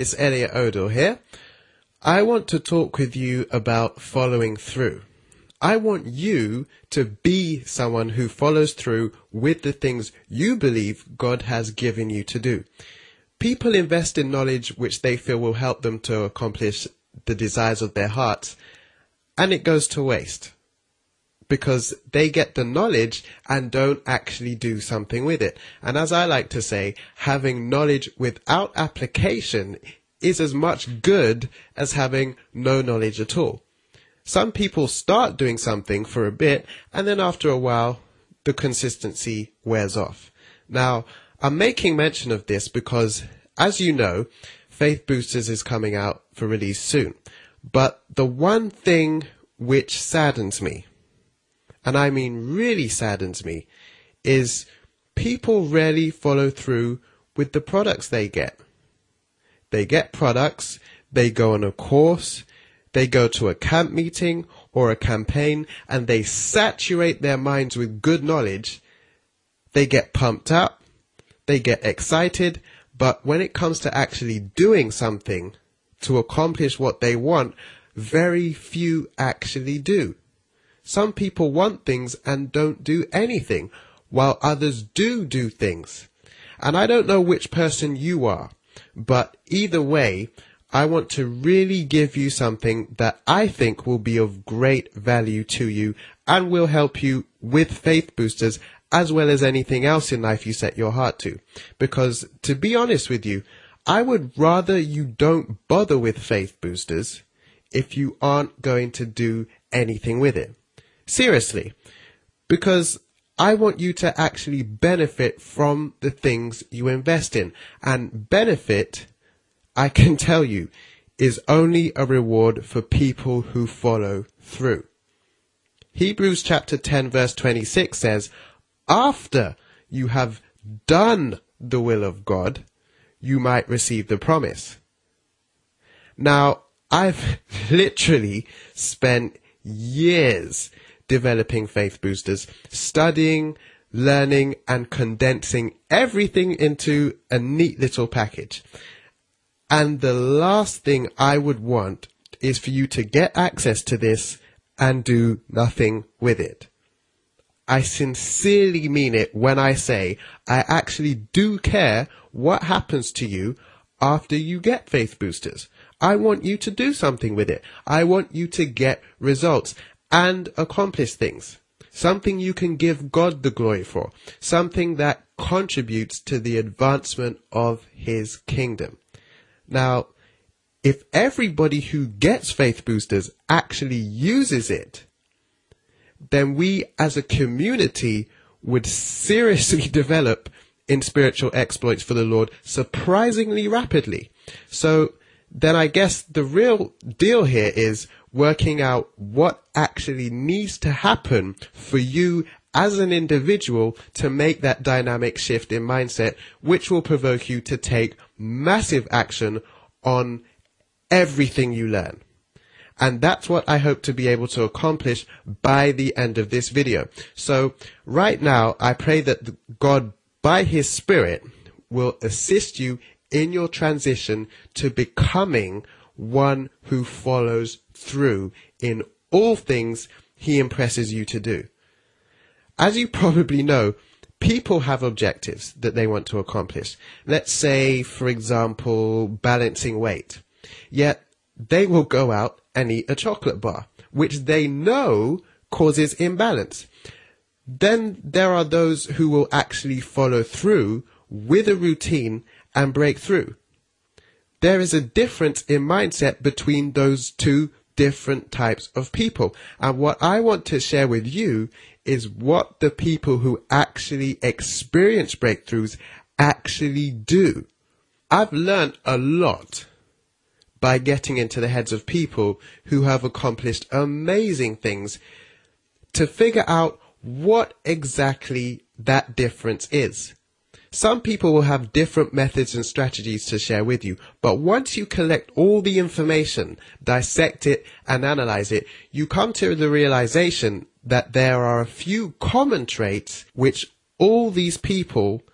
it's Elliot Odell here. I want to talk with you about following through. I want you to be someone who follows through with the things you believe God has given you to do. People invest in knowledge which they feel will help them to accomplish the desires of their hearts, and it goes to waste because they get the knowledge and don't actually do something with it. And as I like to say, having knowledge without application is as much good as having no knowledge at all. Some people start doing something for a bit, and then after a while, the consistency wears off. Now, I'm making mention of this because, as you know, Faith Boosters is coming out for release soon. But the one thing which saddens me, and I mean really saddens me, is people rarely follow through with the products they get. They get products, they go on a course, they go to a camp meeting or a campaign, and they saturate their minds with good knowledge. They get pumped up, they get excited, but when it comes to actually doing something to accomplish what they want, very few actually do. Some people want things and don't do anything, while others do things. And I don't know which person you are, but either way, I want to really give you something that I think will be of great value to you and will help you with Faith Boosters as well as anything else in life you set your heart to. Because to be honest with you, I would rather you don't bother with Faith Boosters if you aren't going to do anything with it. Seriously, because I want you to actually benefit from the things you invest in. And benefit, I can tell you, is only a reward for people who follow through. Hebrews chapter 10 verse 26 says, after you have done the will of God, you might receive the promise. Now, I've literally spent years developing Faith Boosters, studying, learning, and condensing everything into a neat little package. And the last thing I would want is for you to get access to this and do nothing with it. I sincerely mean it when I say I actually do care what happens to you after you get Faith Boosters. I want you to do something with it. I want you to get results and accomplish things. Something you can give God the glory for. Something that contributes to the advancement of His kingdom. Now, if everybody who gets Faith Boosters actually uses it, then we as a community would seriously develop in spiritual exploits for the Lord surprisingly rapidly. So then I guess the real deal here is working out what actually needs to happen for you as an individual to make that dynamic shift in mindset, which will provoke you to take massive action on everything you learn. And that's what I hope to be able to accomplish by the end of this video. So right now, I pray that God, by His Spirit, will assist you in your transition to becoming one who follows through in all things He impresses you to do. As you probably know, people have objectives that they want to accomplish. Let's say, for example, balancing weight. Yet they will go out and eat a chocolate bar, which they know causes imbalance. Then there are those who will actually follow through with a routine and break through. There is a difference in mindset between those two different types of people. And what I want to share with you is what the people who actually experience breakthroughs actually do. I've learned a lot by getting into the heads of people who have accomplished amazing things to figure out what exactly that difference is. Some people will have different methods and strategies to share with you, but once you collect all the information, dissect it and analyze it, you come to the realization that there are a few common traits which all these people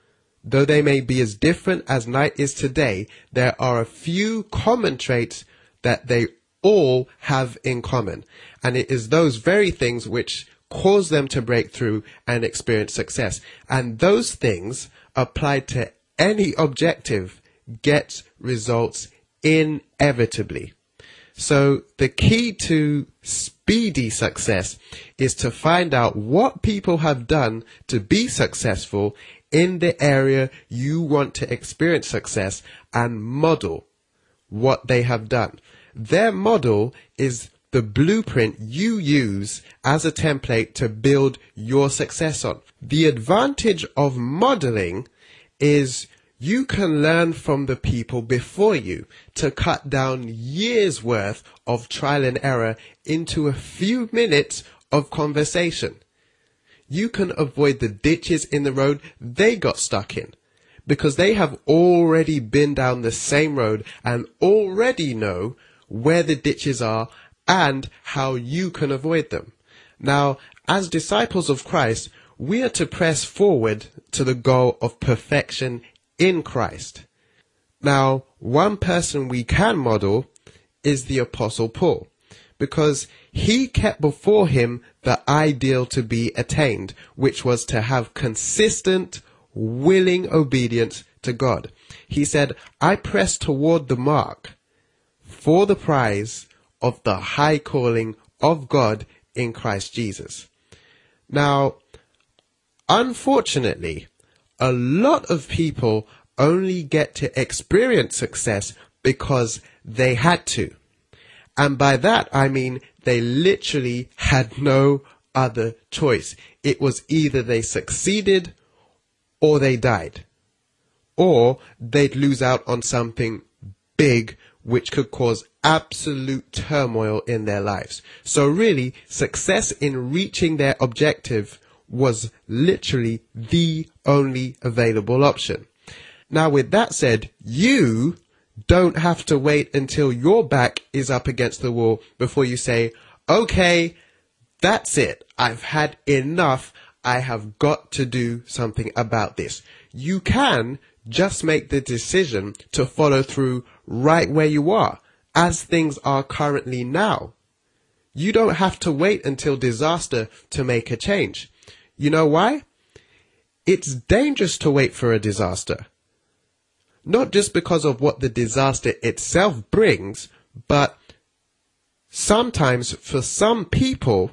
though they may be as different as night is to day, there are a few common traits that they all have in common. And it is those very things which cause them to break through and experience success. And those things, applied to any objective, get results inevitably. So the key to speedy success is to find out what people have done to be successful in the area you want to experience success and model what they have done. Their model is the blueprint you use as a template to build your success on. The advantage of modeling is you can learn from the people before you to cut down years worth of trial and error into a few minutes of conversation. You can avoid the ditches in the road they got stuck in because they have already been down the same road and already know where the ditches are and how you can avoid them. Now, as disciples of Christ, we are to press forward to the goal of perfection in Christ. Now, one person we can model is the Apostle Paul, because he kept before him the ideal to be attained, which was to have consistent, willing obedience to God. He said, I press toward the mark for the prize of the high calling of God in Christ Jesus. Now, unfortunately, a lot of people only get to experience success because they had to. And by that, I mean they literally had no other choice. It was either they succeeded or they died, or they'd lose out on something big which could cause absolute turmoil in their lives. So really, success in reaching their objective was literally the only available option. Now, with that said, you don't have to wait until your back is up against the wall before you say, okay, that's it. I've had enough. I have got to do something about this. You can just make the decision to follow through right where you are, as things are currently now. You don't have to wait until disaster to make a change. You know why? It's dangerous to wait for a disaster. Not just because of what the disaster itself brings, but sometimes for some people,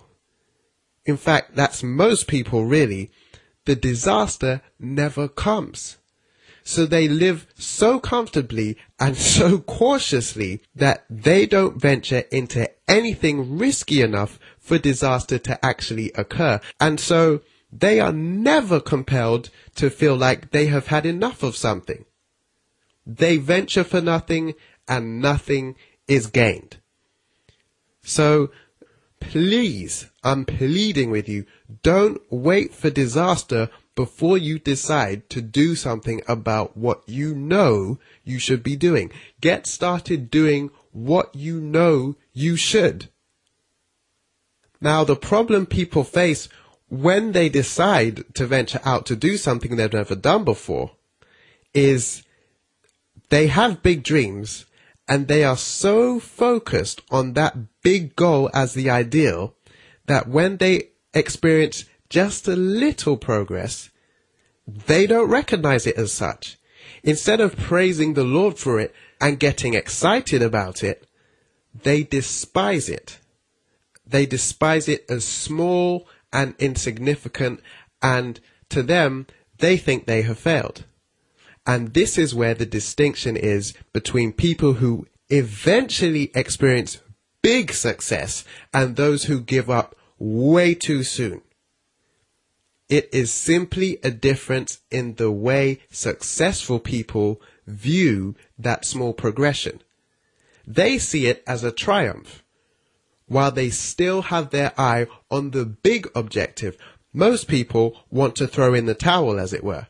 in fact, that's most people really, the disaster never comes. So they live so comfortably and so cautiously that they don't venture into anything risky enough for disaster to actually occur. And so they are never compelled to feel like they have had enough of something. They venture for nothing and nothing is gained. So please, I'm pleading with you, don't wait for disaster before you decide to do something about what you know you should be doing. Get started doing what you know you should. Now, the problem people face when they decide to venture out to do something they've never done before is they have big dreams and they are so focused on that big goal as the ideal that when they experience just a little progress, they don't recognize it as such. Instead of praising the Lord for it and getting excited about it, they despise it. They despise it as small and insignificant, and to them, they think they have failed. And this is where the distinction is between people who eventually experience big success and those who give up way too soon. It is simply a difference in the way successful people view that small progression. They see it as a triumph, while they still have their eye on the big objective. Most people want to throw in the towel, as it were.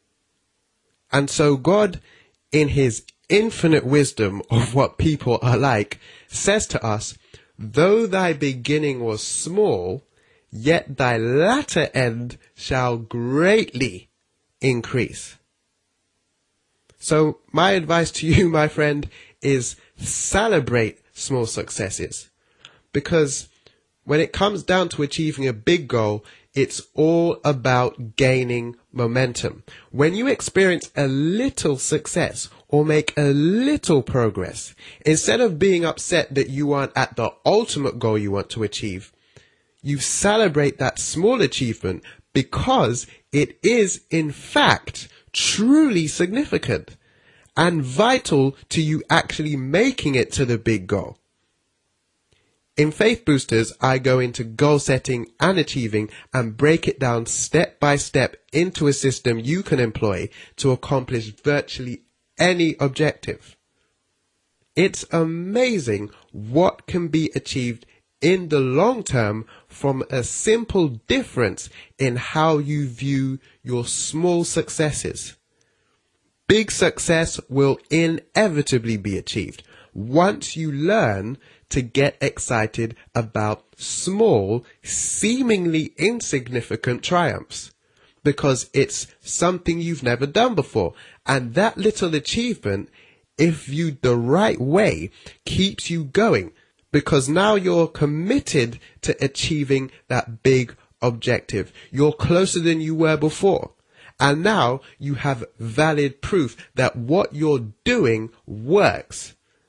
And so God, in his infinite wisdom of what people are like, says to us, though thy beginning was small, yet thy latter end shall greatly increase. So my advice to you, my friend, is celebrate small successes. Because when it comes down to achieving a big goal, it's all about gaining momentum. When you experience a little success or make a little progress, instead of being upset that you aren't at the ultimate goal you want to achieve, you celebrate that small achievement because it is, in fact, truly significant and vital to you actually making it to the big goal. In Faith Boosters, I go into goal setting and achieving and break it down step by step into a system you can employ to accomplish virtually any objective. It's amazing what can be achieved in the long term from a simple difference in how you view your small successes. Big success will inevitably be achieved once you learn to get excited about small, seemingly insignificant triumphs, because it's something you've never done before. And that little achievement, if viewed the right way, keeps you going, because now you're committed to achieving that big objective. You're closer than you were before. And now you have valid proof that what you're doing works,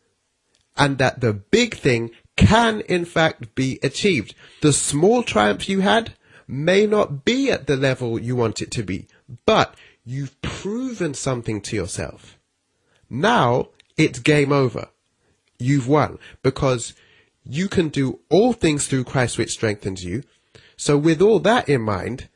and that the big thing can in fact be achieved. The small triumph you had may not be at the level you want it to be, but you've proven something to yourself. Now it's game over. You've won, because you can do all things through Christ which strengthens you. So with all that in mind,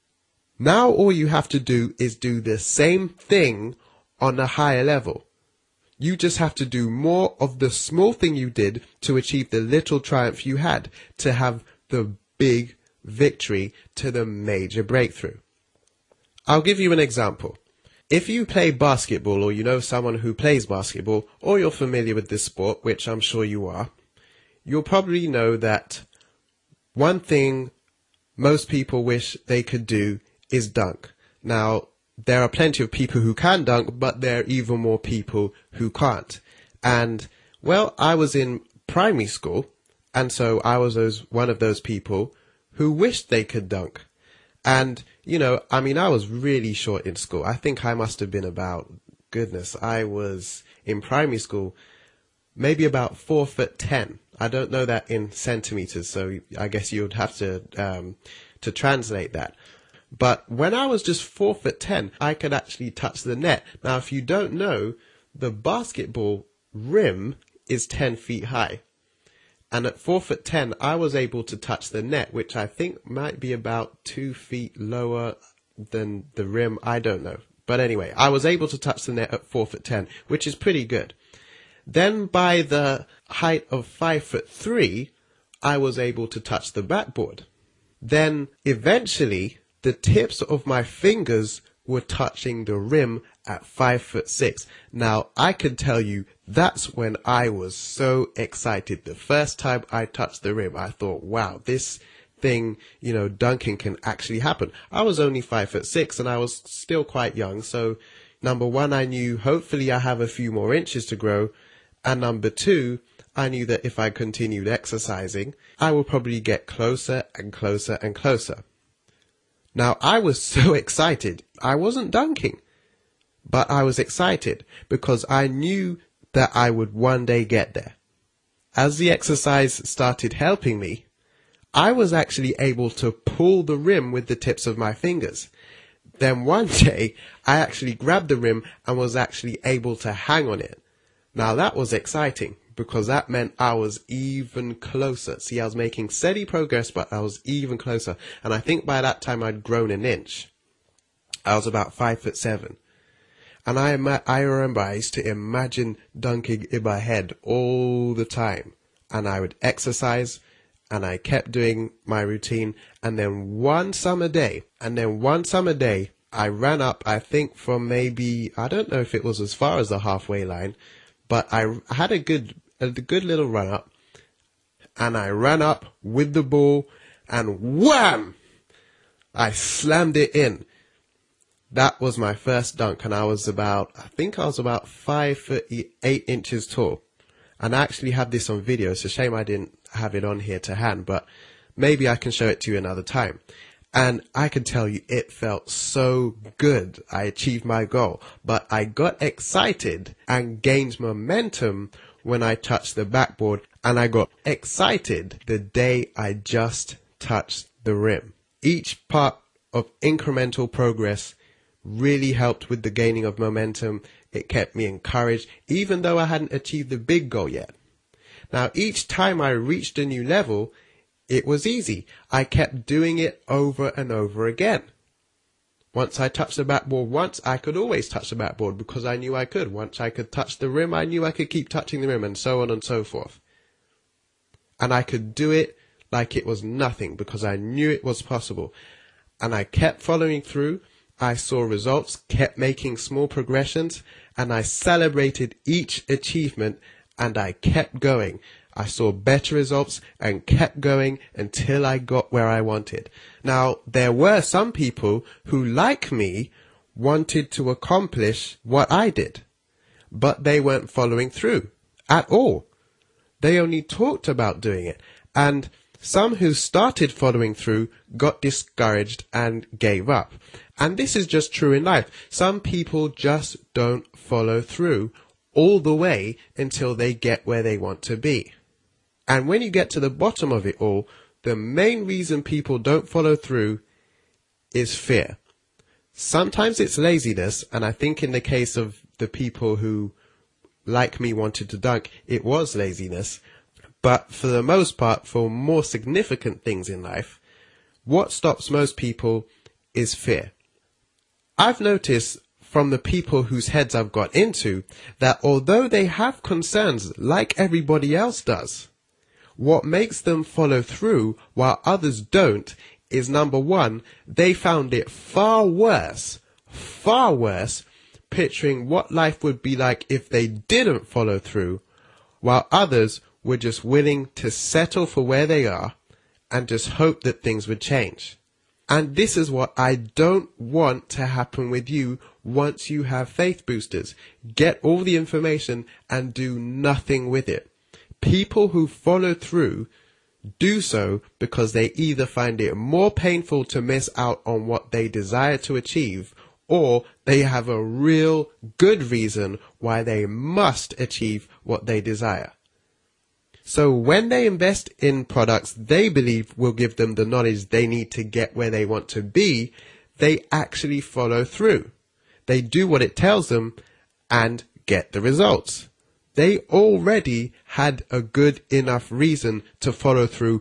now all you have to do is do the same thing on a higher level. You just have to do more of the small thing you did to achieve the little triumph you had, to have the big victory, to the major breakthrough. I'll give you an example. If you play basketball, or you know someone who plays basketball, or you're familiar with this sport, which I'm sure you are, you'll probably know that one thing most people wish they could do is dunk. Now, there are plenty of people who can dunk, but there are even more people who can't. And, well, I was in primary school, and so I was one of those people who wished they could dunk. And, I was really short in school. I think I must have been I was in primary school, maybe about 4'10". I don't know that in centimeters, so I guess you would have to translate that. But when I was just 4'10", I could actually touch the net. Now, if you don't know, the basketball rim is 10 feet high. And at 4'10", I was able to touch the net, which I think might be about 2 feet lower than the rim. I don't know. But anyway, I was able to touch the net at 4'10", which is pretty good. Then by the height of 5'3", I was able to touch the backboard. Then eventually, the tips of my fingers were touching the rim at 5'6". Now, I can tell you that's when I was so excited. The first time I touched the rim, I thought, wow, this thing, dunking can actually happen. I was only 5'6", and I was still quite young. So, number one, I knew hopefully I have a few more inches to grow. And number two, I knew that if I continued exercising, I would probably get closer and closer and closer. Now, I was so excited. I wasn't dunking, but I was excited because I knew that I would one day get there. As the exercise started helping me, I was actually able to pull the rim with the tips of my fingers. Then one day, I actually grabbed the rim and was actually able to hang on it. Now, that was exciting, because that meant I was even closer. See, I was making steady progress, but I was even closer. And I think by that time I'd grown an inch. I was about 5'7". And I remember I used to imagine dunking in my head all the time. And I would exercise, and I kept doing my routine. And then one summer day, I ran up, I think from maybe, I don't know if it was as far as the halfway line, but I had a good little run up, and I ran up with the ball, and wham! I slammed it in. That was my first dunk, and I think I was about 5'8" tall. And I actually have this on video. It's a shame I didn't have it on here to hand, but maybe I can show it to you another time. And I can tell you it felt so good. I achieved my goal, but I got excited and gained momentum when I touched the backboard, and I got excited the day I just touched the rim. Each part of incremental progress really helped with the gaining of momentum. It kept me encouraged, even though I hadn't achieved the big goal yet. Now, each time I reached a new level, it was easy. I kept doing it over and over again. Once I touched the backboard once, I could always touch the backboard because I knew I could. Once I could touch the rim, I knew I could keep touching the rim, and so on and so forth. And I could do it like it was nothing because I knew it was possible. And I kept following through. I saw results, kept making small progressions, and I celebrated each achievement, and I kept going. I saw better results and kept going until I got where I wanted. Now, there were some people who, like me, wanted to accomplish what I did, but they weren't following through at all. They only talked about doing it, and some who started following through got discouraged and gave up. And this is just true in life. Some people just don't follow through all the way until they get where they want to be. And when you get to the bottom of it all, the main reason people don't follow through is fear. Sometimes it's laziness, and I think in the case of the people who, like me, wanted to dunk, it was laziness. But for the most part, for more significant things in life, what stops most people is fear. I've noticed from the people whose heads I've got into that although they have concerns like everybody else does, what makes them follow through while others don't is, number one, they found it far worse, picturing what life would be like if they didn't follow through, while others were just willing to settle for where they are and just hope that things would change. And this is what I don't want to happen with you once you have Faith Boosters. Get all the information and do nothing with it. People who follow through do so because they either find it more painful to miss out on what they desire to achieve, or they have a real good reason why they must achieve what they desire. So when they invest in products they believe will give them the knowledge they need to get where they want to be, they actually follow through. They do what it tells them and get the results. They already had a good enough reason to follow through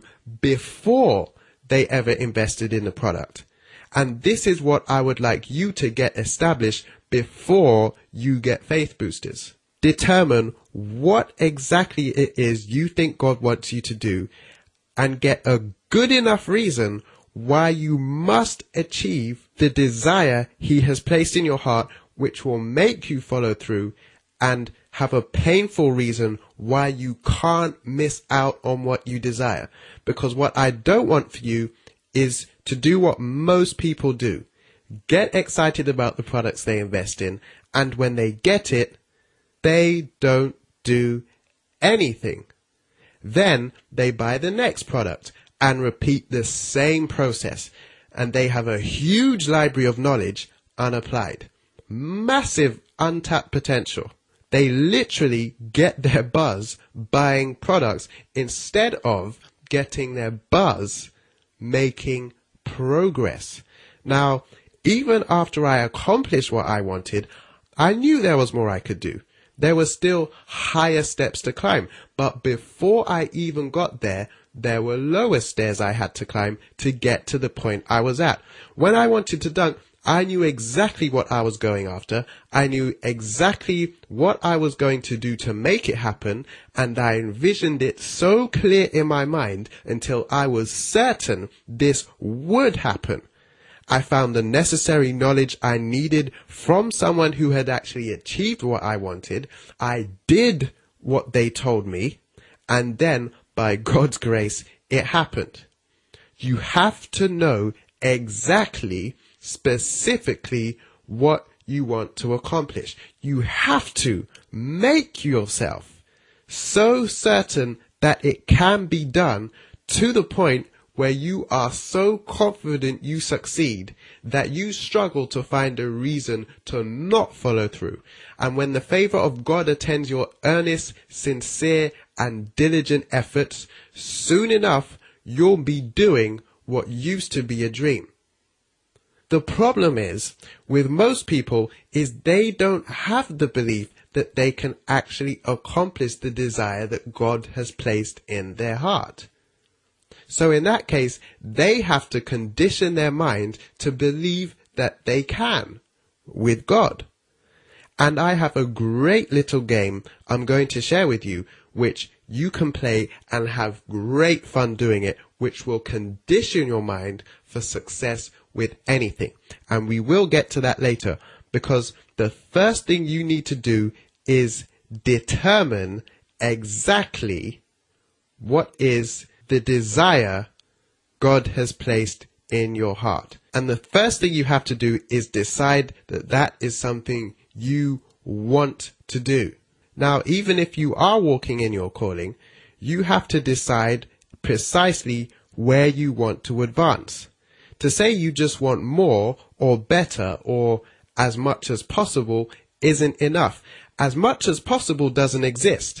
before they ever invested in the product. And this is what I would like you to get established before you get Faith Boosters. Determine what exactly it is you think God wants you to do and get a good enough reason why you must achieve the desire He has placed in your heart, which will make you follow through, and have a painful reason why you can't miss out on what you desire. Because what I don't want for you is to do what most people do. Get excited about the products they invest in, and when they get it, they don't do anything. Then they buy the next product and repeat the same process, and they have a huge library of knowledge unapplied. Massive untapped potential. They literally get their buzz buying products instead of getting their buzz making progress. Now, even after I accomplished what I wanted, I knew there was more I could do. There were still higher steps to climb, but before I even got there, there were lower stairs I had to climb to get to the point I was at. When I wanted to dunk, I knew exactly what I was going after. I knew exactly what I was going to do to make it happen, and I envisioned it so clear in my mind until I was certain this would happen. I found the necessary knowledge I needed from someone who had actually achieved what I wanted. I did what they told me, and then, by God's grace, it happened. You have to know exactly, specifically, what you want to accomplish. You have to make yourself so certain that it can be done to the point where you are so confident you succeed that you struggle to find a reason to not follow through. And when the favor of God attends your earnest, sincere, and diligent efforts, soon enough you'll be doing what used to be a dream. The problem is, with most people, is they don't have the belief that they can actually accomplish the desire that God has placed in their heart. So in that case, they have to condition their mind to believe that they can with God. And I have a great little game I'm going to share with you, which you can play and have great fun doing it, which will condition your mind for success with anything. And we will get to that later, because the first thing you need to do is determine exactly what is the desire God has placed in your heart. And the first thing you have to do is decide that that is something you want to do. Now, even if you are walking in your calling, you have to decide precisely where you want to advance. To say you just want more or better or as much as possible isn't enough. As much as possible doesn't exist.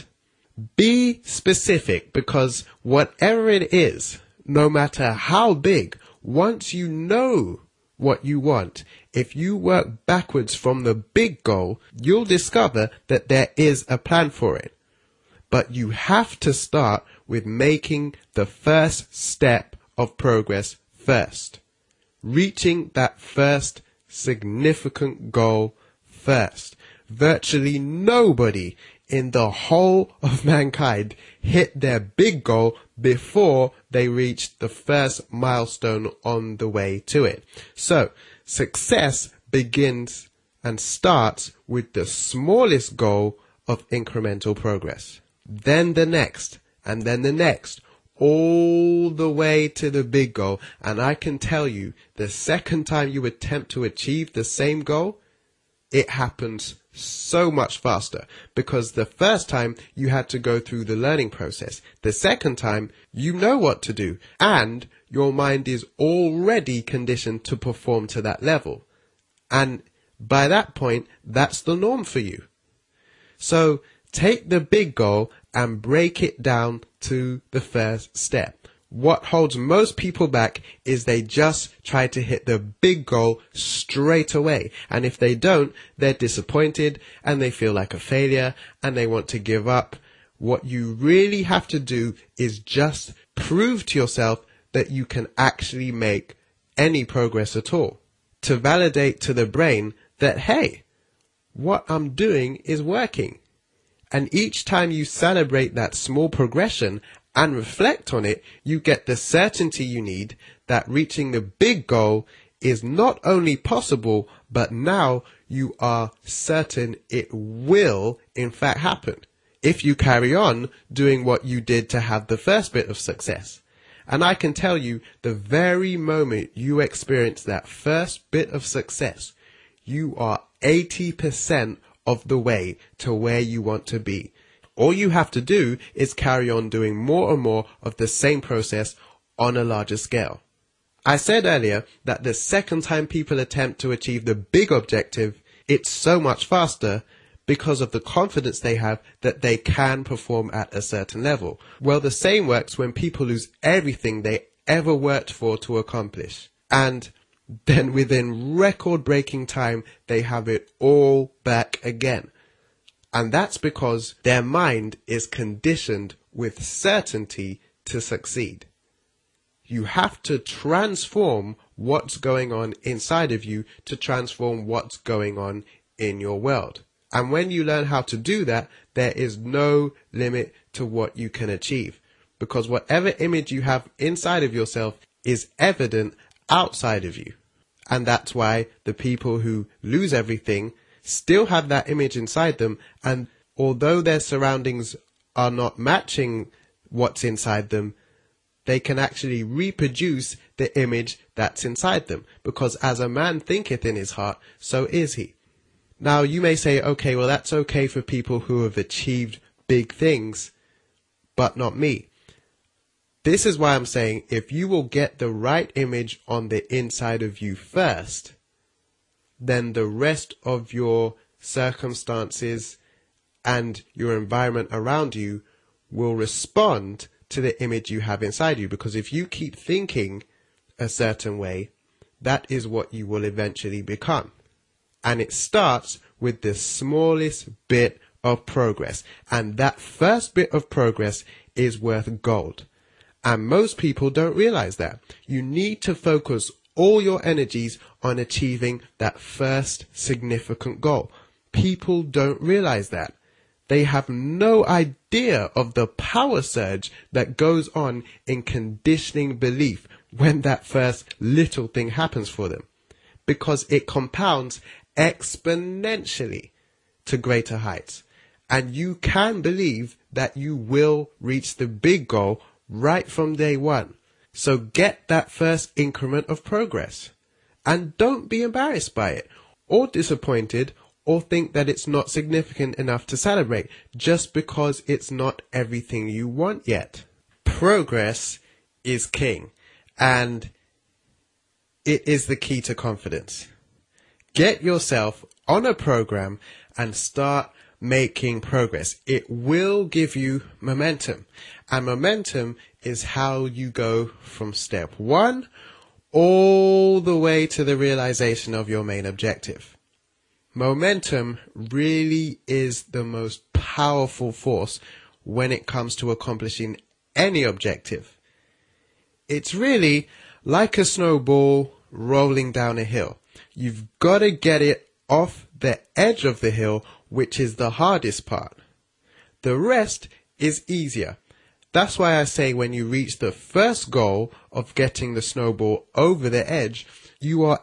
Be specific, because whatever it is, no matter how big, once you know what you want, if you work backwards from the big goal, you'll discover that there is a plan for it. But you have to start with making the first step of progress first. Reaching that first significant goal first. Virtually nobody in the whole of mankind hit their big goal before they reached the first milestone on the way to it. So, success begins and starts with the smallest goal of incremental progress. Then the next, and then the next, all the way to the big goal. And I can tell you, the second time you attempt to achieve the same goal, it happens so much faster, because the first time you had to go through the learning process. The second time you know what to do, and your mind is already conditioned to perform to that level. And by that point, that's the norm for you. So take the big goal and break it down to the first step. What holds most people back is they just try to hit the big goal straight away. And if they don't, they're disappointed and they feel like a failure and they want to give up. What you really have to do is just prove to yourself that you can actually make any progress at all. To validate to the brain that, hey, what I'm doing is working. And each time you celebrate that small progression and reflect on it, you get the certainty you need that reaching the big goal is not only possible, but now you are certain it will in fact happen, if you carry on doing what you did to have the first bit of success. And I can tell you, the very moment you experience that first bit of success, you are 80% of the way to where you want to be. All you have to do is carry on doing more and more of the same process on a larger scale. I said earlier that the second time people attempt to achieve the big objective, it's so much faster because of the confidence they have that they can perform at a certain level. Well, the same works when people lose everything they ever worked for to accomplish. And then within record-breaking time, they have it all back again. And that's because their mind is conditioned with certainty to succeed. You have to transform what's going on inside of you to transform what's going on in your world. And when you learn how to do that, there is no limit to what you can achieve. Because whatever image you have inside of yourself is evident outside of you. And that's why the people who lose everything still have that image inside them, and although their surroundings are not matching what's inside them, they can actually reproduce the image that's inside them. Because as a man thinketh in his heart, so is he. Now you may say, okay, well that's okay for people who have achieved big things, but not me. This is why I'm saying if you will get the right image on the inside of you first, then the rest of your circumstances and your environment around you will respond to the image you have inside you. Because if you keep thinking a certain way, that is what you will eventually become. And it starts with the smallest bit of progress. And that first bit of progress is worth gold. And most people don't realize that. You need to focus all your energies on achieving that first significant goal. People don't realize that. They have no idea of the power surge that goes on in conditioning belief when that first little thing happens for them, because it compounds exponentially to greater heights. And you can believe that you will reach the big goal right from day one. So get that first increment of progress. And don't be embarrassed by it, or disappointed, or think that it's not significant enough to celebrate just because it's not everything you want yet. Progress is king, and it is the key to confidence. Get yourself on a program and start making progress. It will give you momentum, and momentum is how you go from step one all the way to the realization of your main objective. Momentum really is the most powerful force when it comes to accomplishing any objective. It's really like a snowball rolling down a hill. You've got to get it off the edge of the hill, which is the hardest part. The rest is easier. That's why I say when you reach the first goal of getting the snowball over the edge, you are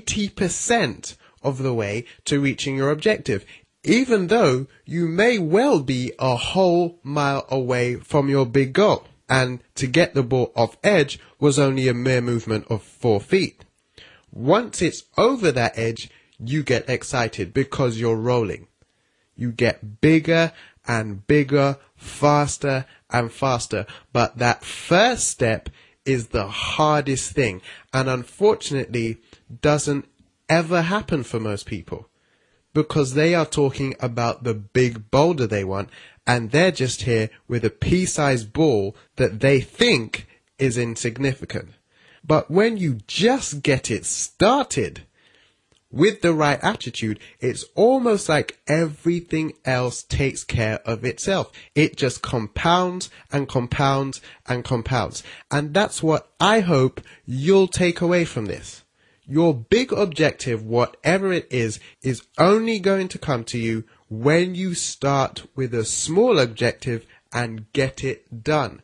80% of the way to reaching your objective, even though you may well be a whole mile away from your big goal. And to get the ball off edge was only a mere movement of 4 feet. Once it's over that edge, you get excited because you're rolling. You get bigger and bigger, faster and faster. But that first step is the hardest thing, and unfortunately doesn't ever happen for most people, because they are talking about the big boulder they want, and they're just here with a pea-sized ball that they think is insignificant. But when you just get it started with the right attitude, it's almost like everything else takes care of itself. It just compounds and compounds and compounds. And that's what I hope you'll take away from this. Your big objective, whatever it is only going to come to you when you start with a small objective and get it done.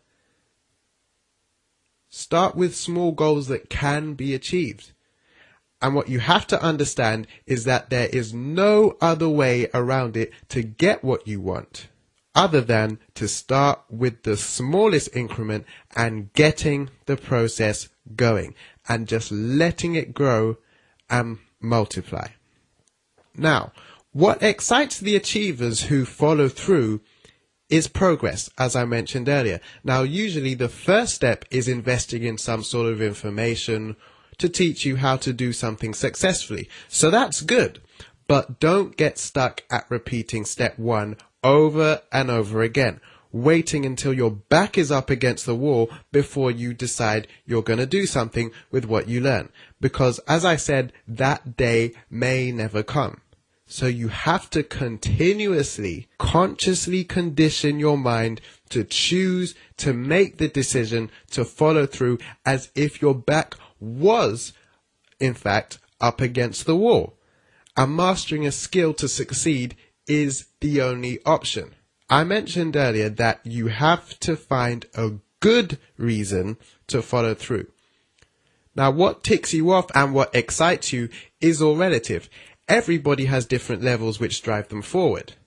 Start with small goals that can be achieved. And what you have to understand is that there is no other way around it to get what you want other than to start with the smallest increment and getting the process going and just letting it grow and multiply. Now, what excites the achievers who follow through is progress, as I mentioned earlier. Now, usually the first step is investing in some sort of information to teach you how to do something successfully. So that's good, but don't get stuck at repeating step one over and over again, waiting until your back is up against the wall before you decide you're going to do something with what you learn. Because as I said, that day may never come. So you have to continuously, consciously condition your mind to choose to make the decision to follow through as if your back was, in fact, up against the wall. And mastering a skill to succeed is the only option. I mentioned earlier that you have to find a good reason to follow through. Now, what ticks you off and what excites you is all relative. Everybody has different levels which drive them forward.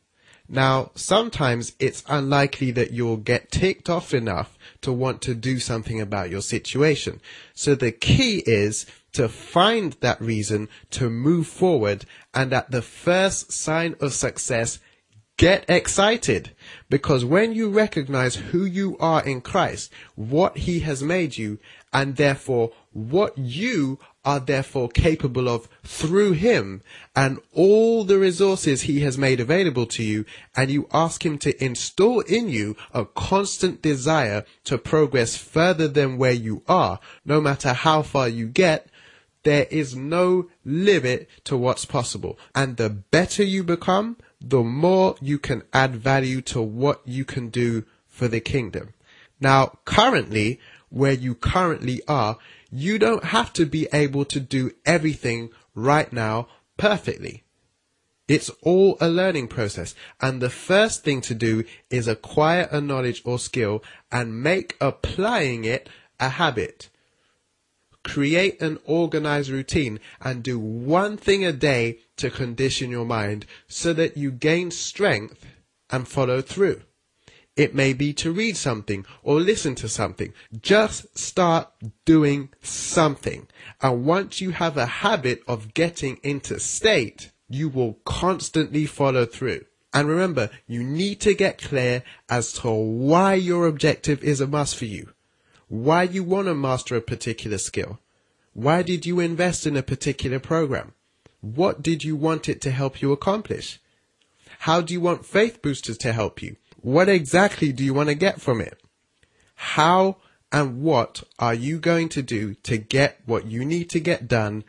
Now, sometimes it's unlikely that you'll get ticked off enough to want to do something about your situation. So the key is to find that reason to move forward, and at the first sign of success, get excited. Because when you recognize who you are in Christ, what He has made you, and therefore what you are therefore capable of through Him, and all the resources He has made available to you, and you ask Him to install in you a constant desire to progress further than where you are, no matter how far you get, there is no limit to what's possible. And the better you become, the more you can add value to what you can do for the kingdom. Now, currently, where you currently are, you don't have to be able to do everything right now perfectly. It's all a learning process. And the first thing to do is acquire a knowledge or skill and make applying it a habit. Create an organized routine and do one thing a day to condition your mind so that you gain strength and follow through. It may be to read something or listen to something. Just start doing something. And once you have a habit of getting into state, you will constantly follow through. And remember, you need to get clear as to why your objective is a must for you. Why you want to master a particular skill. Why did you invest in a particular program? What did you want it to help you accomplish? How do you want Faith Boosters to help you? What exactly do you want to get from it? How and what are you going to do to get what you need to get done?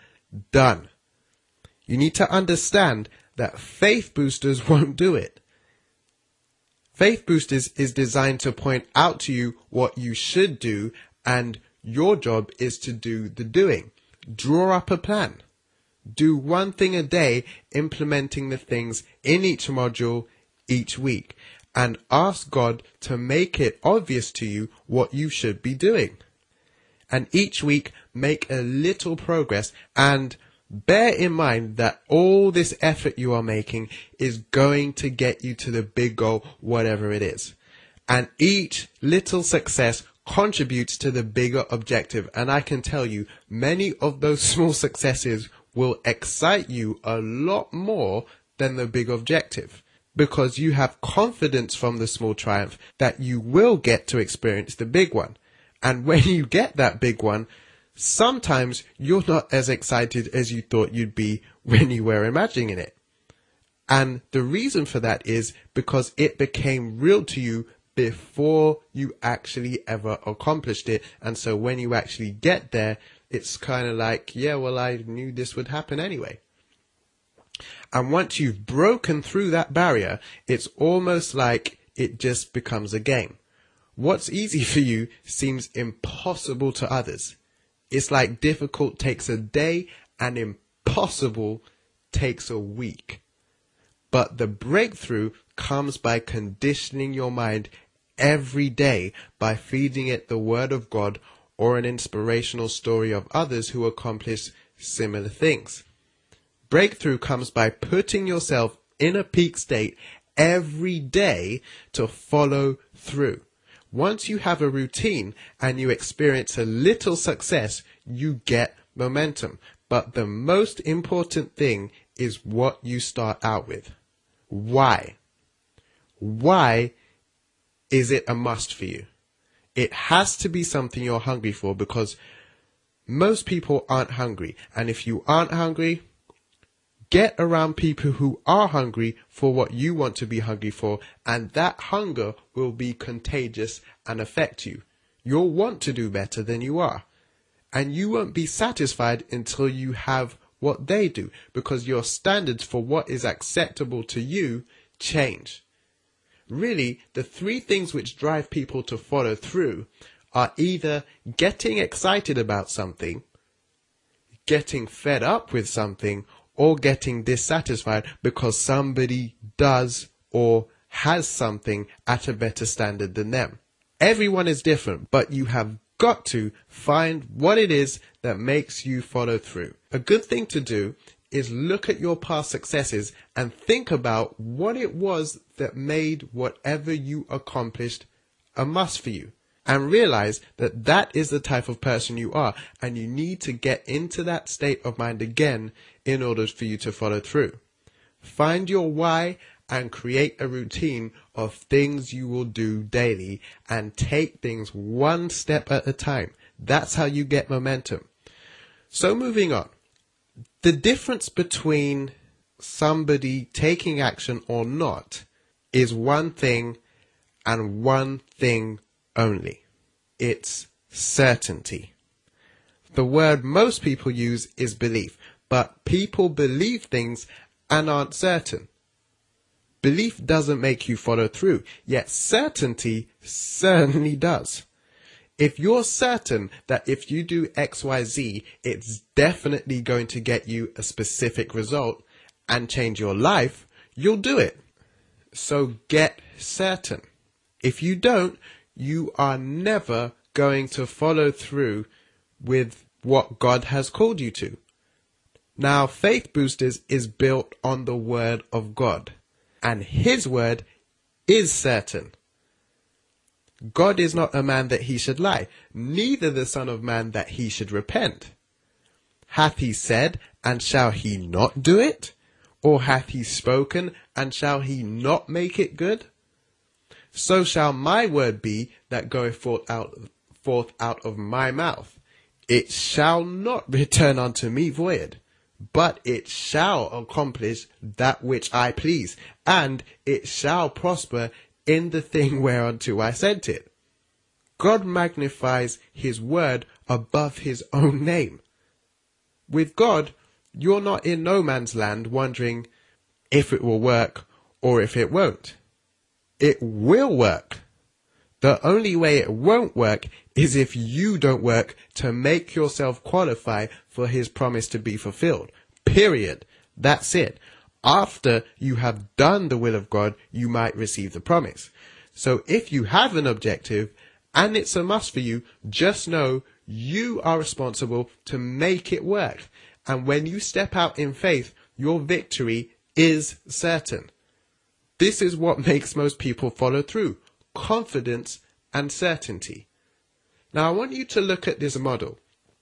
You need to understand that Faith Boosters won't do it. Faith Boosters is designed to point out to you what you should do, and your job is to do the doing. Draw up a plan. Do one thing a day, implementing the things in each module each week, and ask God to make it obvious to you what you should be doing. And each week, make a little progress, and bear in mind that all this effort you are making is going to get you to the big goal, whatever it is. And each little success contributes to the bigger objective. And I can tell you, many of those small successes will excite you a lot more than the big objective, because you have confidence from the small triumph that you will get to experience the big one. And when you get that big one, sometimes you're not as excited as you thought you'd be when you were imagining it. And the reason for that is because it became real to you before you actually ever accomplished it. And so when you actually get there, it's kind of like, yeah, well, I knew this would happen anyway. And once you've broken through that barrier, it's almost like it just becomes a game. What's easy for you seems impossible to others. It's like difficult takes a day and impossible takes a week. But the breakthrough comes by conditioning your mind every day, by feeding it the Word of God or an inspirational story of others who accomplish similar things. Breakthrough comes by putting yourself in a peak state every day to follow through. Once you have a routine and you experience a little success, you get momentum. But the most important thing is what you start out with. Why? Why is it a must for you? It has to be something you're hungry for, because most people aren't hungry. And if you aren't hungry, get around people who are hungry for what you want to be hungry for, and that hunger will be contagious and affect you. You'll want to do better than you are. And you won't be satisfied until you have what they do, because your standards for what is acceptable to you change. Really, the three things which drive people to follow through are either getting excited about something, getting fed up with something, or getting dissatisfied because somebody does or has something at a better standard than them. Everyone is different, but you have got to find what it is that makes you follow through. A good thing to do is look at your past successes and think about what it was that made whatever you accomplished a must for you. And realize that that is the type of person you are, and you need to get into that state of mind again in order for you to follow through. Find your why and create a routine of things you will do daily and take things one step at a time. That's how you get momentum. So moving on. The difference between somebody taking action or not is one thing and one thing only. It's certainty. The word most people use is belief, but people believe things and aren't certain. Belief doesn't make you follow through, yet certainty certainly does. If you're certain that if you do XYZ, it's definitely going to get you a specific result and change your life, you'll do it. So get certain. If you don't, you are never going to follow through with what God has called you to. Now, Faith Boosters is built on the Word of God, and His Word is certain. God is not a man that he should lie, neither the Son of Man that he should repent. Hath he said, and shall he not do it? Or hath he spoken, and shall he not make it good? So shall my word be that goeth forth out of my mouth. It shall not return unto me void, but it shall accomplish that which I please, and it shall prosper in the thing whereunto I sent it. God magnifies his word above his own name. With God, you're not in no man's land wondering if it will work or if it won't. It will work. The only way it won't work is if you don't work to make yourself qualify for his promise to be fulfilled. Period. That's it. After you have done the will of God, you might receive the promise. So if you have an objective and it's a must for you, just know you are responsible to make it work. And when you step out in faith, your victory is certain. This is what makes most people follow through: confidence and certainty. Now I want you to look at this model.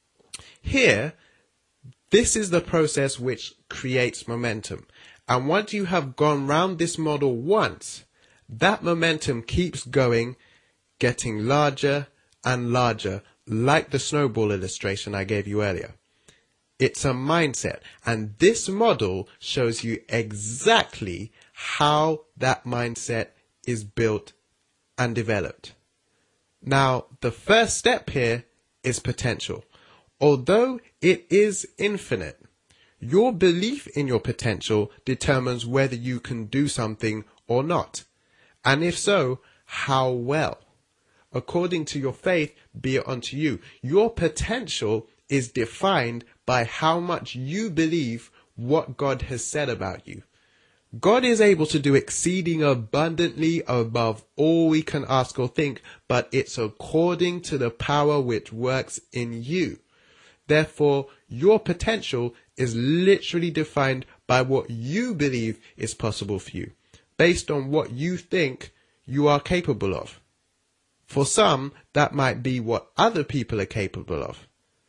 Here, this is the process which creates momentum. And once you have gone round this model once, that momentum keeps going, getting larger and larger, like the snowball illustration I gave you earlier. It's a mindset, and this model shows you exactly how that mindset is built and developed. Now, the first step here is potential. Although it is infinite, your belief in your potential determines whether you can do something or not. And if so, how well? According to your faith, be it unto you. Your potential is defined by how much you believe what God has said about you. God is able to do exceeding abundantly above all we can ask or think, but it's according to the power which works in you. Therefore, your potential is literally defined by what you believe is possible for you, based on what you think you are capable of. For some, that might be what other people are capable of.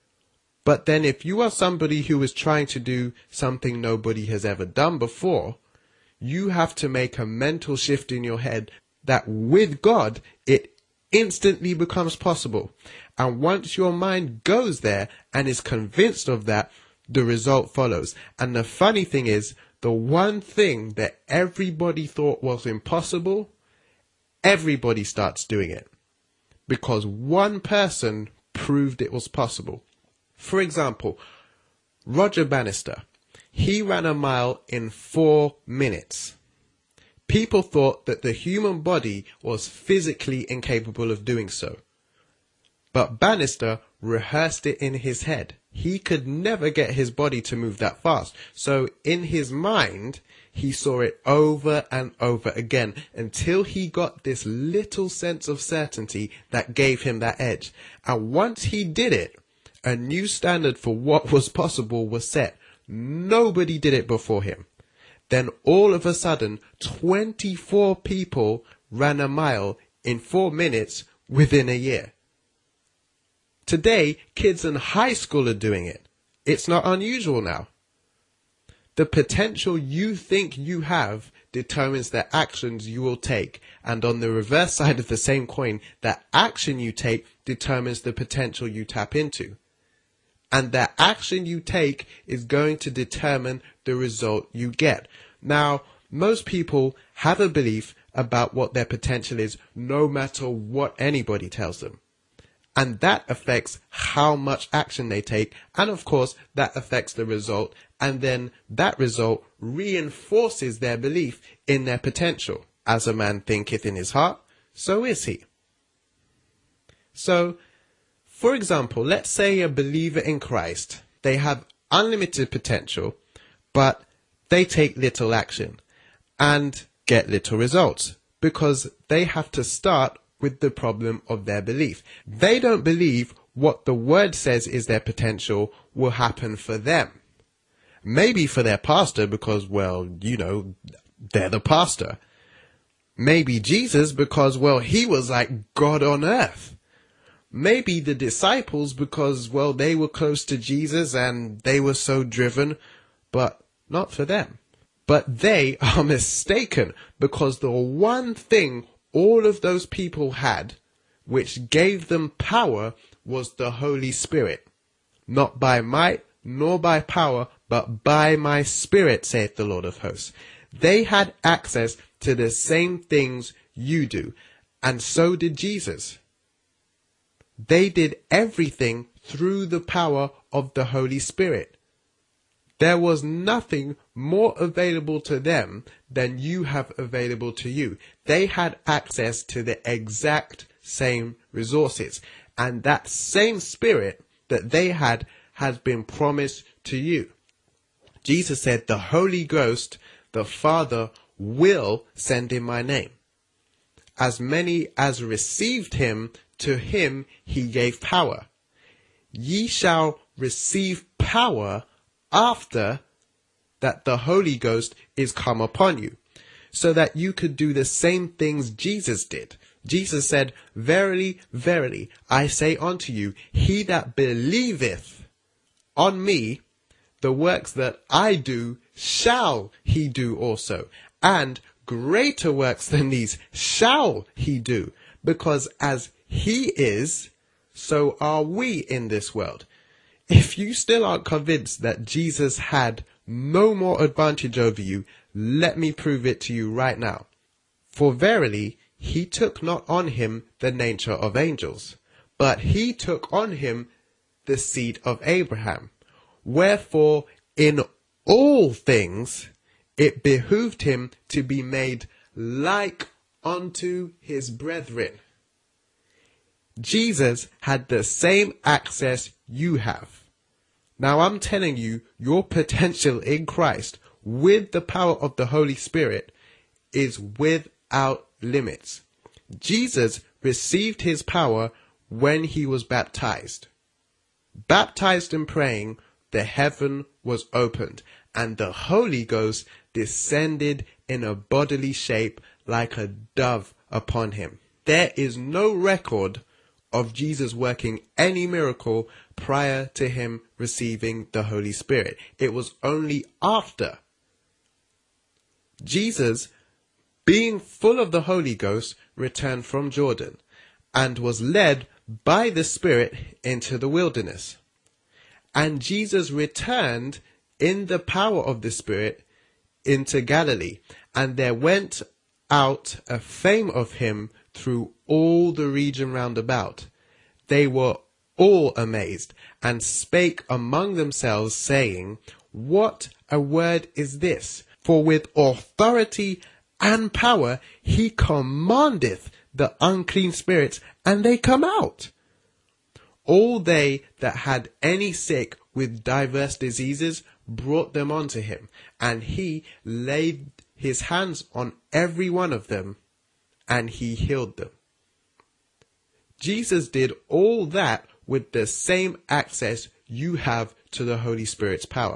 But then if you are somebody who is trying to do something nobody has ever done before, you have to make a mental shift in your head that with God, it instantly becomes possible. And once your mind goes there and is convinced of that, the result follows. And the funny thing is, the one thing that everybody thought was impossible, everybody starts doing it. Because one person proved it was possible. For example, Roger Bannister. He ran a mile in 4 minutes. People thought that the human body was physically incapable of doing so. But Bannister rehearsed it in his head. He could never get his body to move that fast. So in his mind, he saw it over and over again until he got this little sense of certainty that gave him that edge. And once he did it, a new standard for what was possible was set. Nobody did it before him. Then all of a sudden, 24 people ran a mile in 4 minutes within a year. Today, kids in high school are doing it. It's not unusual now. The potential you think you have determines the actions you will take. And on the reverse side of the same coin, the action you take determines the potential you tap into. And the action you take is going to determine the result you get. Now, most people have a belief about what their potential is, no matter what anybody tells them. And that affects how much action they take. And of course, that affects the result. And then that result reinforces their belief in their potential. As a man thinketh in his heart, so is he. So, for example, let's say a believer in Christ, they have unlimited potential, but they take little action and get little results because they have to start with the problem of their belief. They don't believe what the word says is their potential will happen for them. Maybe for their pastor because, well, they're the pastor. Maybe Jesus because, well, he was like God on earth. Maybe the disciples because, well, they were close to Jesus and they were so driven, but not for them. But they are mistaken because the one thing all of those people had, which gave them power, was the Holy Spirit. Not by might, nor by power, but by my Spirit, saith the Lord of hosts. They had access to the same things you do, and so did Jesus. They did everything through the power of the Holy Spirit. There was nothing more available to them than you have available to you. They had access to the exact same resources. And that same Spirit that they had has been promised to you. Jesus said, the Holy Ghost, the Father, will send in my name. As many as received him, to him he gave power. Ye shall receive power after that the Holy Ghost is come upon you, so that you could do the same things Jesus did. Jesus said, verily, verily, I say unto you, he that believeth on me, the works that I do, shall he do also. And greater works than these shall he do, because as he is, so are we in this world. If you still aren't convinced that Jesus had no more advantage over you, let me prove it to you right now. For verily, he took not on him the nature of angels, but he took on him the seed of Abraham. Wherefore, in all things, it behooved him to be made like unto his brethren. Jesus had the same access you have. Now I'm telling you, your potential in Christ with the power of the Holy Spirit is without limits. Jesus received his power when he was baptized. Baptized and praying, the heaven was opened and the Holy Ghost descended in a bodily shape like a dove upon him. There is no record of Jesus working any miracle prior to him receiving the Holy Spirit. It was only after. Jesus, being full of the Holy Ghost, returned from Jordan and was led by the Spirit into the wilderness. And Jesus returned in the power of the Spirit into Galilee, and there went out a fame of him through all the region round about. They were all amazed, and spake among themselves, saying, What a word is this? For with authority and power he commandeth the unclean spirits, and they come out. All they that had any sick with diverse diseases brought them unto him, and he laid his hands on every one of them, and he healed them. Jesus did all that with the same access you have to the Holy Spirit's power.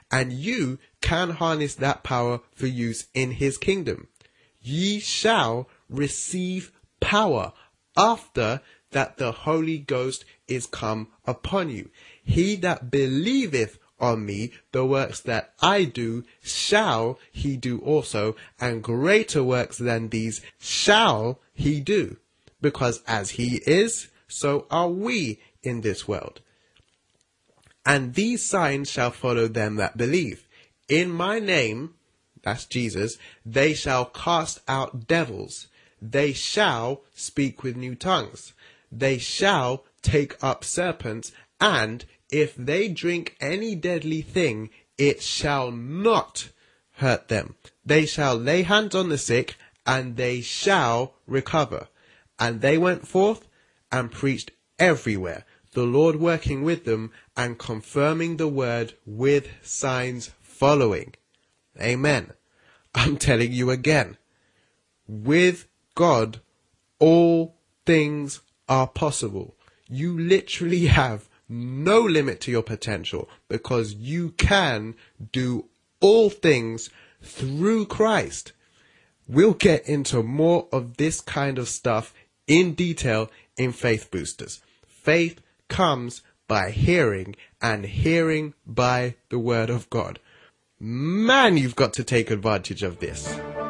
and you can harness that power for use in his kingdom. Ye shall receive power after that the Holy Ghost is come upon you. He that believeth on me, the works that I do, shall he do also, and greater works than these shall he do, because as he is, so are we in this world. And these signs shall follow them that believe. In my name, that's Jesus, they shall cast out devils. They shall speak with new tongues. They shall take up serpents, and if they drink any deadly thing, it shall not hurt them. They shall lay hands on the sick, and they shall recover. And they went forth and preached everywhere, the Lord working with them and confirming the word with signs following. Amen. I'm telling you again, with God, all things are possible. You literally have no limit to your potential, because you can do all things through Christ. We'll get into more of this kind of stuff in detail in Faith Boosters. Faith comes by hearing, and hearing by the word of God. Man, you've got to take advantage of this.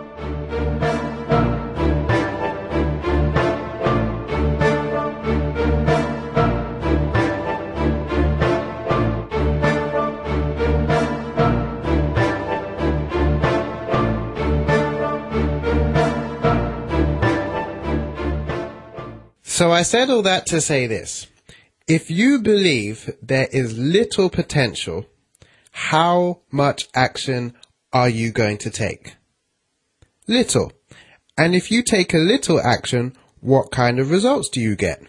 So I said all that to say this. If you believe there is little potential, how much action are you going to take? Little. And if you take a little action, what kind of results do you get?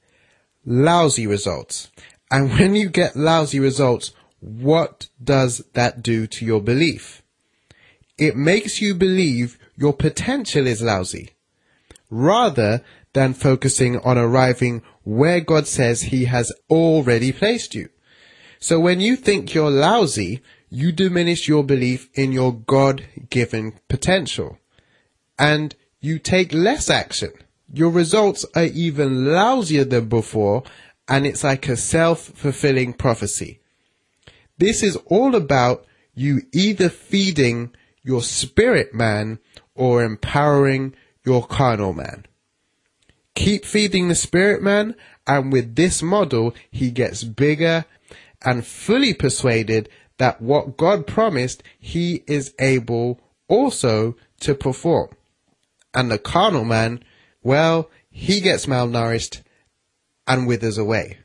Lousy results. And when you get lousy results, what does that do to your belief? It makes you believe your potential is lousy, rather than focusing on arriving where God says he has already placed you. So when you think you're lousy, you diminish your belief in your God-given potential, and you take less action. Your results are even lousier than before, and it's like a self-fulfilling prophecy. This is all about you either feeding your spirit man or empowering your carnal man. Keep feeding the spirit man, and with this model, he gets bigger and fully persuaded that what God promised, he is able also to perform. And the carnal man, well, he gets malnourished and withers away.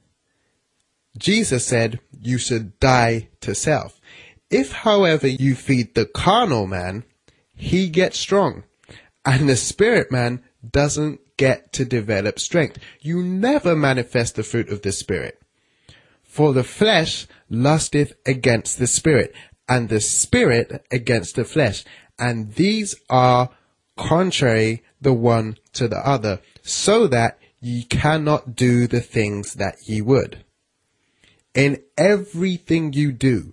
Jesus said you should die to self. If, however, you feed the carnal man, he gets strong, and the spirit man doesn't get to develop strength. You never manifest the fruit of the Spirit. For the flesh lusteth against the Spirit, and the Spirit against the flesh. And these are contrary the one to the other, so that ye cannot do the things that ye would. In everything you do,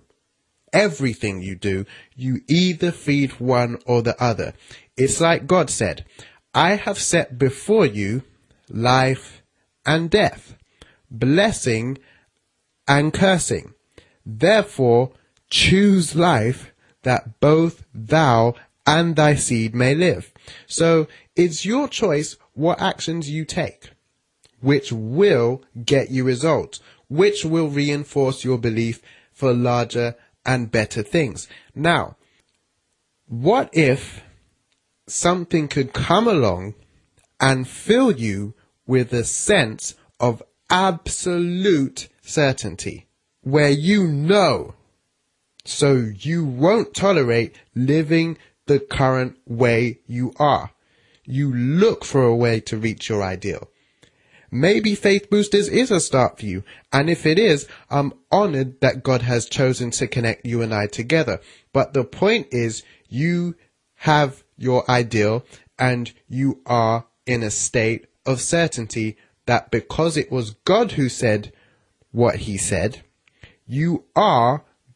you either feed one or the other. It's like God said, I have set before you life and death, blessing and cursing. Therefore, choose life, that both thou and thy seed may live. So it's your choice what actions you take, which will get you results, which will reinforce your belief for larger and better things. Now, what if something could come along and fill you with a sense of absolute certainty, where you know, so you won't tolerate living the current way you are. You look for a way to reach your ideal. Maybe Faith Boosters is a start for you, and if it is, I'm honored that God has chosen to connect you and I together. But the point is, you have your ideal, and you are in a state of certainty that because it was God who said what he said, you are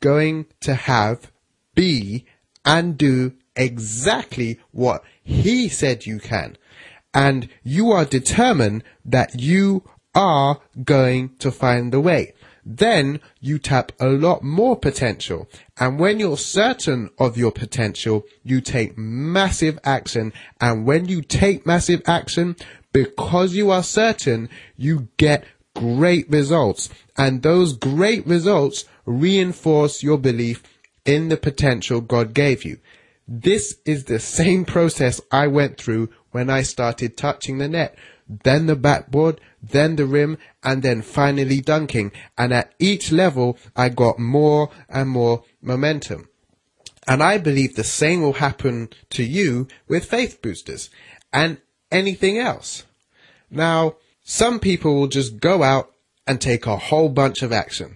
going to have, be, and do exactly what he said you can. And you are determined that you are going to find the way. Then you tap a lot more potential. And when you're certain of your potential, you take massive action. And when you take massive action, because you are certain, you get great results. And those great results reinforce your belief in the potential God gave you. This is the same process I went through when I started touching the net, then the backboard, then the rim, and then finally dunking. And at each level, I got more and more momentum. And I believe the same will happen to you with Faith Boosters and anything else. Now, some people will just go out and take a whole bunch of action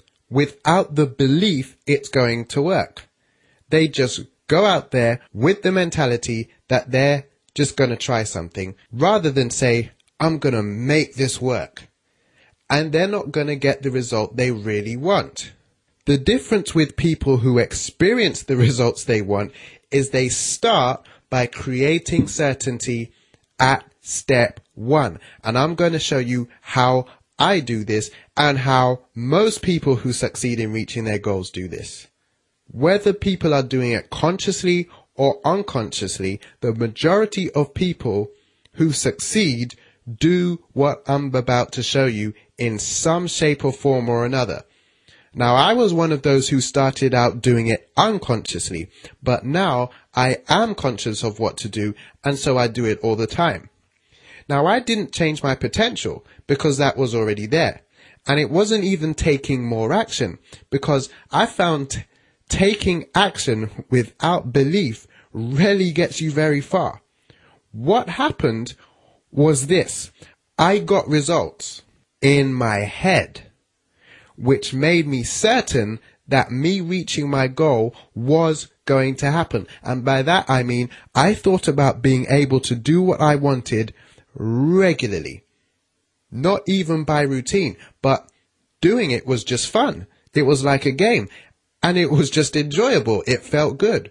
without the belief it's going to work. They just go out there with the mentality that they're just going to try something rather than say, I'm going to make this work. And they're not going to get the result they really want. The difference with people who experience the results they want is they start by creating certainty at step one. And I'm going to show you how I do this and how most people who succeed in reaching their goals do this. Whether people are doing it consciously or unconsciously, the majority of people who succeed do what I'm about to show you in some shape or form or another. Now, I was one of those who started out doing it unconsciously, but now I am conscious of what to do, and so I do it all the time. Now, I didn't change my potential because that was already there, and it wasn't even taking more action because I found taking action without belief rarely gets you very far. What happened was this. I got results in my head, which made me certain that me reaching my goal was going to happen. And by that I mean I thought about being able to do what I wanted regularly. Not even by routine, but doing it was just fun. It was like a game. And it was just enjoyable. It felt good.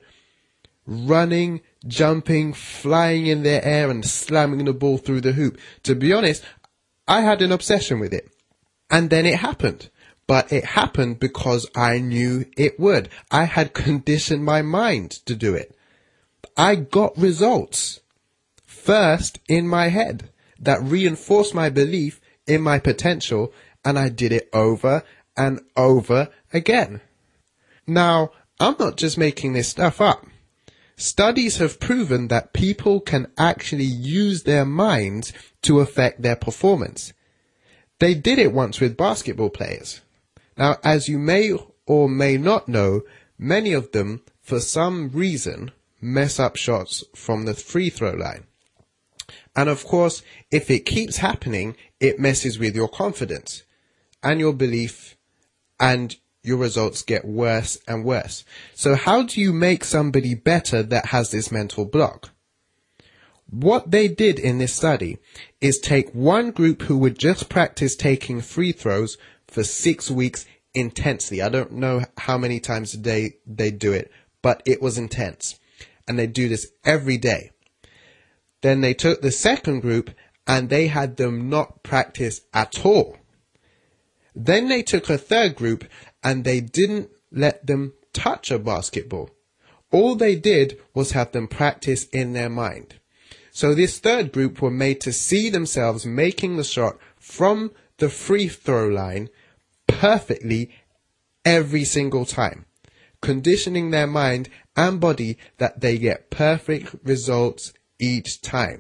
Running, jumping, flying in the air and slamming the ball through the hoop. To be honest, I had an obsession with it. And then it happened. But it happened because I knew it would. I had conditioned my mind to do it. I got results first in my head that reinforced my belief in my potential, and I did it over and over again. Now, I'm not just making this stuff up. Studies have proven that people can actually use their minds to affect their performance. They did it once with basketball players. Now, as you may or may not know, many of them, for some reason, mess up shots from the free throw line. And of course, if it keeps happening, it messes with your confidence and your belief, and your results get worse and worse. So how do you make somebody better that has this mental block? What they did in this study is take one group who would just practice taking free throws for 6 weeks intensely. I don't know how many times a day they do it, but it was intense. And they do this every day. Then they took the second group and they had them not practice at all. Then they took a third group and they didn't let them touch a basketball. All they did was have them practice in their mind. So this third group were made to see themselves making the shot from the free throw line perfectly every single time, conditioning their mind and body that they get perfect results each time.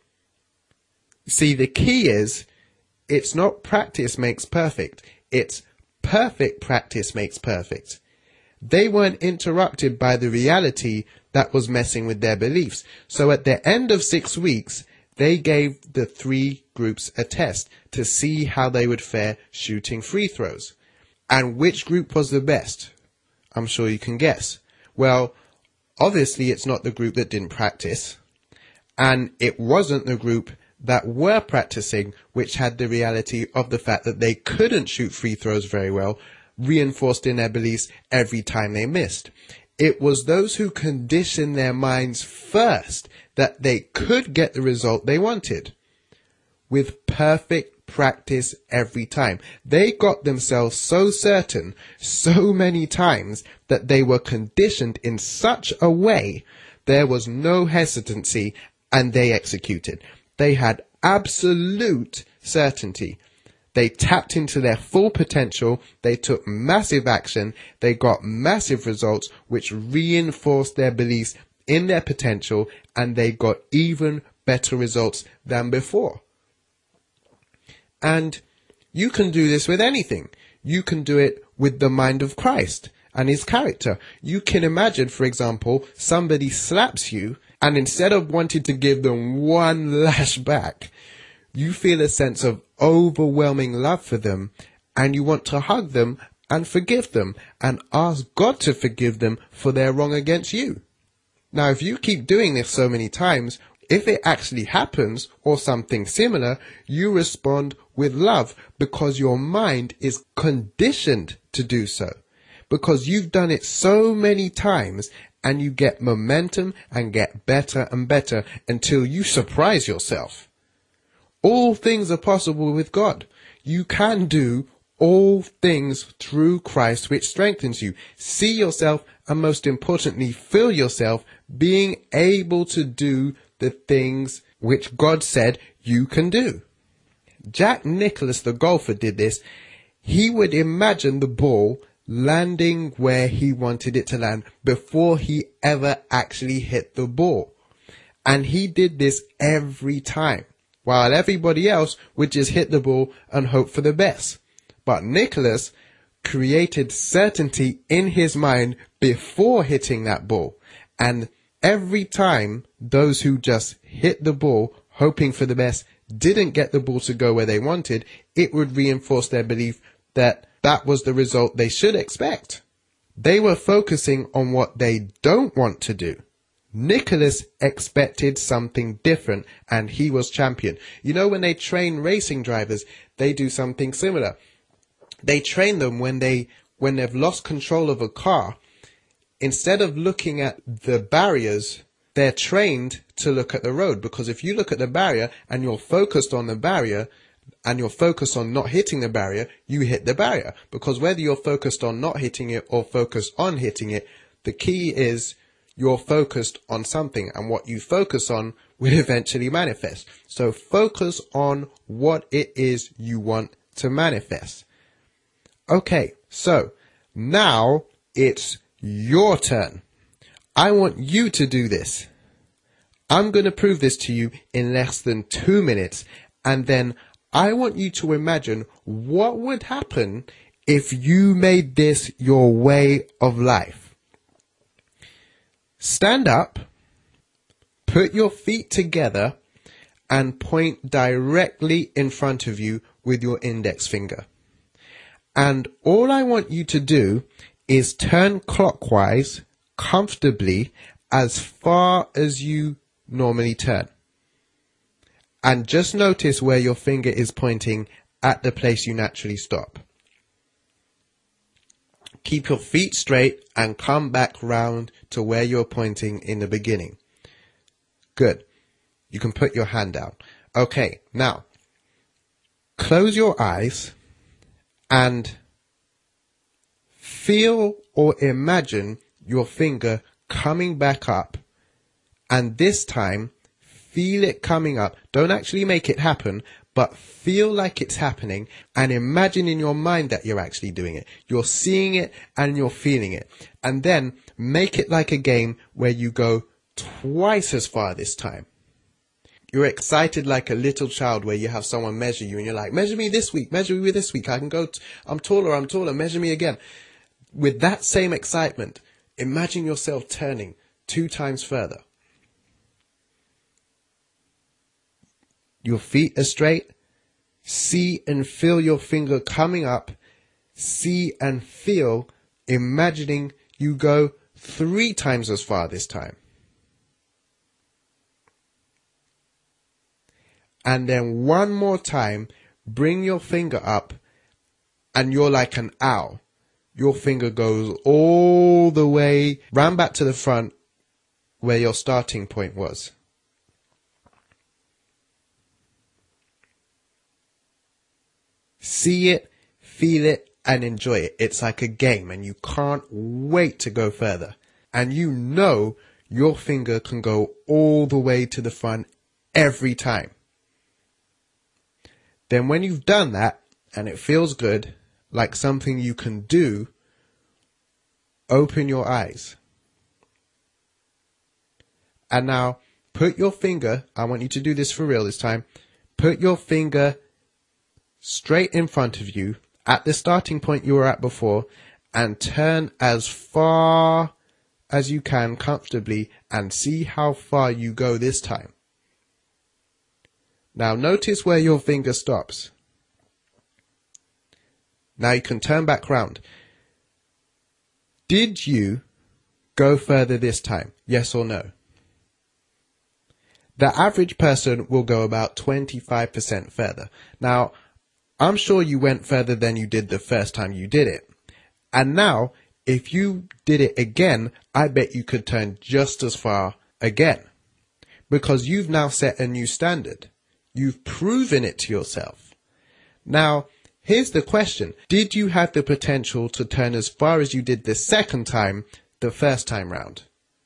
See, the key is, it's not practice makes perfect, it's perfect practice makes perfect. They weren't interrupted by the reality that was messing with their beliefs. So at the end of 6 weeks, they gave the 3 groups a test to see how they would fare shooting free throws. And which group was the best? I'm sure you can guess. Well, obviously it's not the group that didn't practice. And it wasn't the group that were practicing, which had the reality of the fact that they couldn't shoot free throws very well, reinforced in their beliefs every time they missed. It was those who conditioned their minds first that they could get the result they wanted. With perfect practice every time. They got themselves so certain so many times that they were conditioned in such a way there was no hesitancy, and they executed. They had absolute certainty. They tapped into their full potential, they took massive action, they got massive results which reinforced their beliefs in their potential, and they got even better results than before. And you can do this with anything. You can do it with the mind of Christ and his character. You can imagine, for example, somebody slaps you, and instead of wanting to give them one lash back, you feel a sense of overwhelming love for them, and you want to hug them and forgive them and ask God to forgive them for their wrong against you. Now, if you keep doing this so many times, if it actually happens or something similar, you respond with love because your mind is conditioned to do so. Because you've done it so many times, and you get momentum and get better and better until you surprise yourself. All things are possible with God. You can do all things through Christ which strengthens you. See yourself, and most importantly, feel yourself being able to do the things which God said you can do. Jack Nicklaus, the golfer, did this. He would imagine the ball landing where he wanted it to land before he ever actually hit the ball. And he did this every time, while everybody else would just hit the ball and hope for the best. But Nicklaus created certainty in his mind before hitting that ball. And every time those who just hit the ball hoping for the best didn't get the ball to go where they wanted, it would reinforce their belief that that was the result they should expect. They were focusing on what they don't want to do. Nicklaus expected something different, and he was champion. You know, when they train racing drivers, they do something similar. They train them when they've lost control of a car. Instead of looking at the barriers, they're trained to look at the road, because if you look at the barrier and you're focused on the barrier and you're focused on not hitting the barrier, you hit the barrier. Because whether you're focused on not hitting it or focused on hitting it, the key is you're focused on something, and what you focus on will eventually manifest. So focus on what it is you want to manifest. Okay, so now it's your turn. I want you to do this. I'm going to prove this to you in less than 2 minutes, and then I want you to imagine what would happen if you made this your way of life. Stand up, put your feet together, and point directly in front of you with your index finger. And all I want you to do is turn clockwise comfortably as far as you normally turn. And just notice where your finger is pointing at the place you naturally stop. Keep your feet straight and come back round to where you're pointing in the beginning. Good. You can put your hand out. Okay, now close your eyes and feel or imagine your finger coming back up, and this time feel it coming up. Don't actually make it happen, but feel like it's happening, and imagine in your mind that you're actually doing it. You're seeing it and you're feeling it. And then make it like a game where you go twice as far this time. You're excited like a little child where you have someone measure you and you're like, measure me this week, measure me this week. I can go, I'm taller, measure me again. With that same excitement, imagine yourself turning 2 times further. Your feet are straight. See and feel your finger coming up. See and feel, imagining you go 3 times as far this time. And then one more time, bring your finger up, and you're like an owl. your finger goes all the way round back to the front where your starting point was. See it, feel it, and enjoy it. It's like a game, and you can't wait to go further. And you know your finger can go all the way to the front every time. Then when you've done that, and it feels good, like something you can do, open your eyes. And now, put your finger, I want you to do this for real this time, put your finger straight in front of you at the starting point you were at before, and turn as far as you can comfortably and see how far you go this time. Now notice where your finger stops. Now you can turn back round. Did you go further this time? Yes or no? The average person will go about 25% further. Now, I'm sure you went further than you did the first time you did it. And now, if you did it again, I bet you could turn just as far again. Because you've now set a new standard. You've proven it to yourself. Now, here's the question. Did you have the potential to turn as far as you did the second time, the first time round?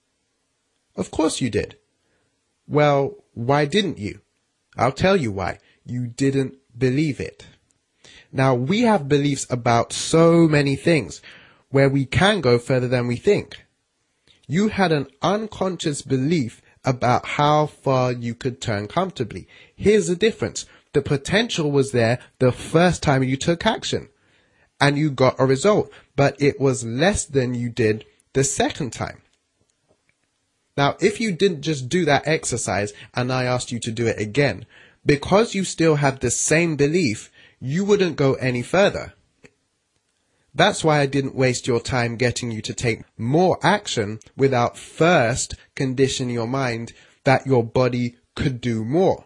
Of course you did. Well, why didn't you? I'll tell you why. You didn't believe it. Now, we have beliefs about so many things where we can go further than we think. You had an unconscious belief about how far you could turn comfortably. Here's the difference. The potential was there the first time you took action and you got a result, but it was less than you did the second time. Now, if you didn't just do that exercise and I asked you to do it again, because you still had the same belief, you wouldn't go any further. That's why I didn't waste your time getting you to take more action without first conditioning your mind that your body could do more.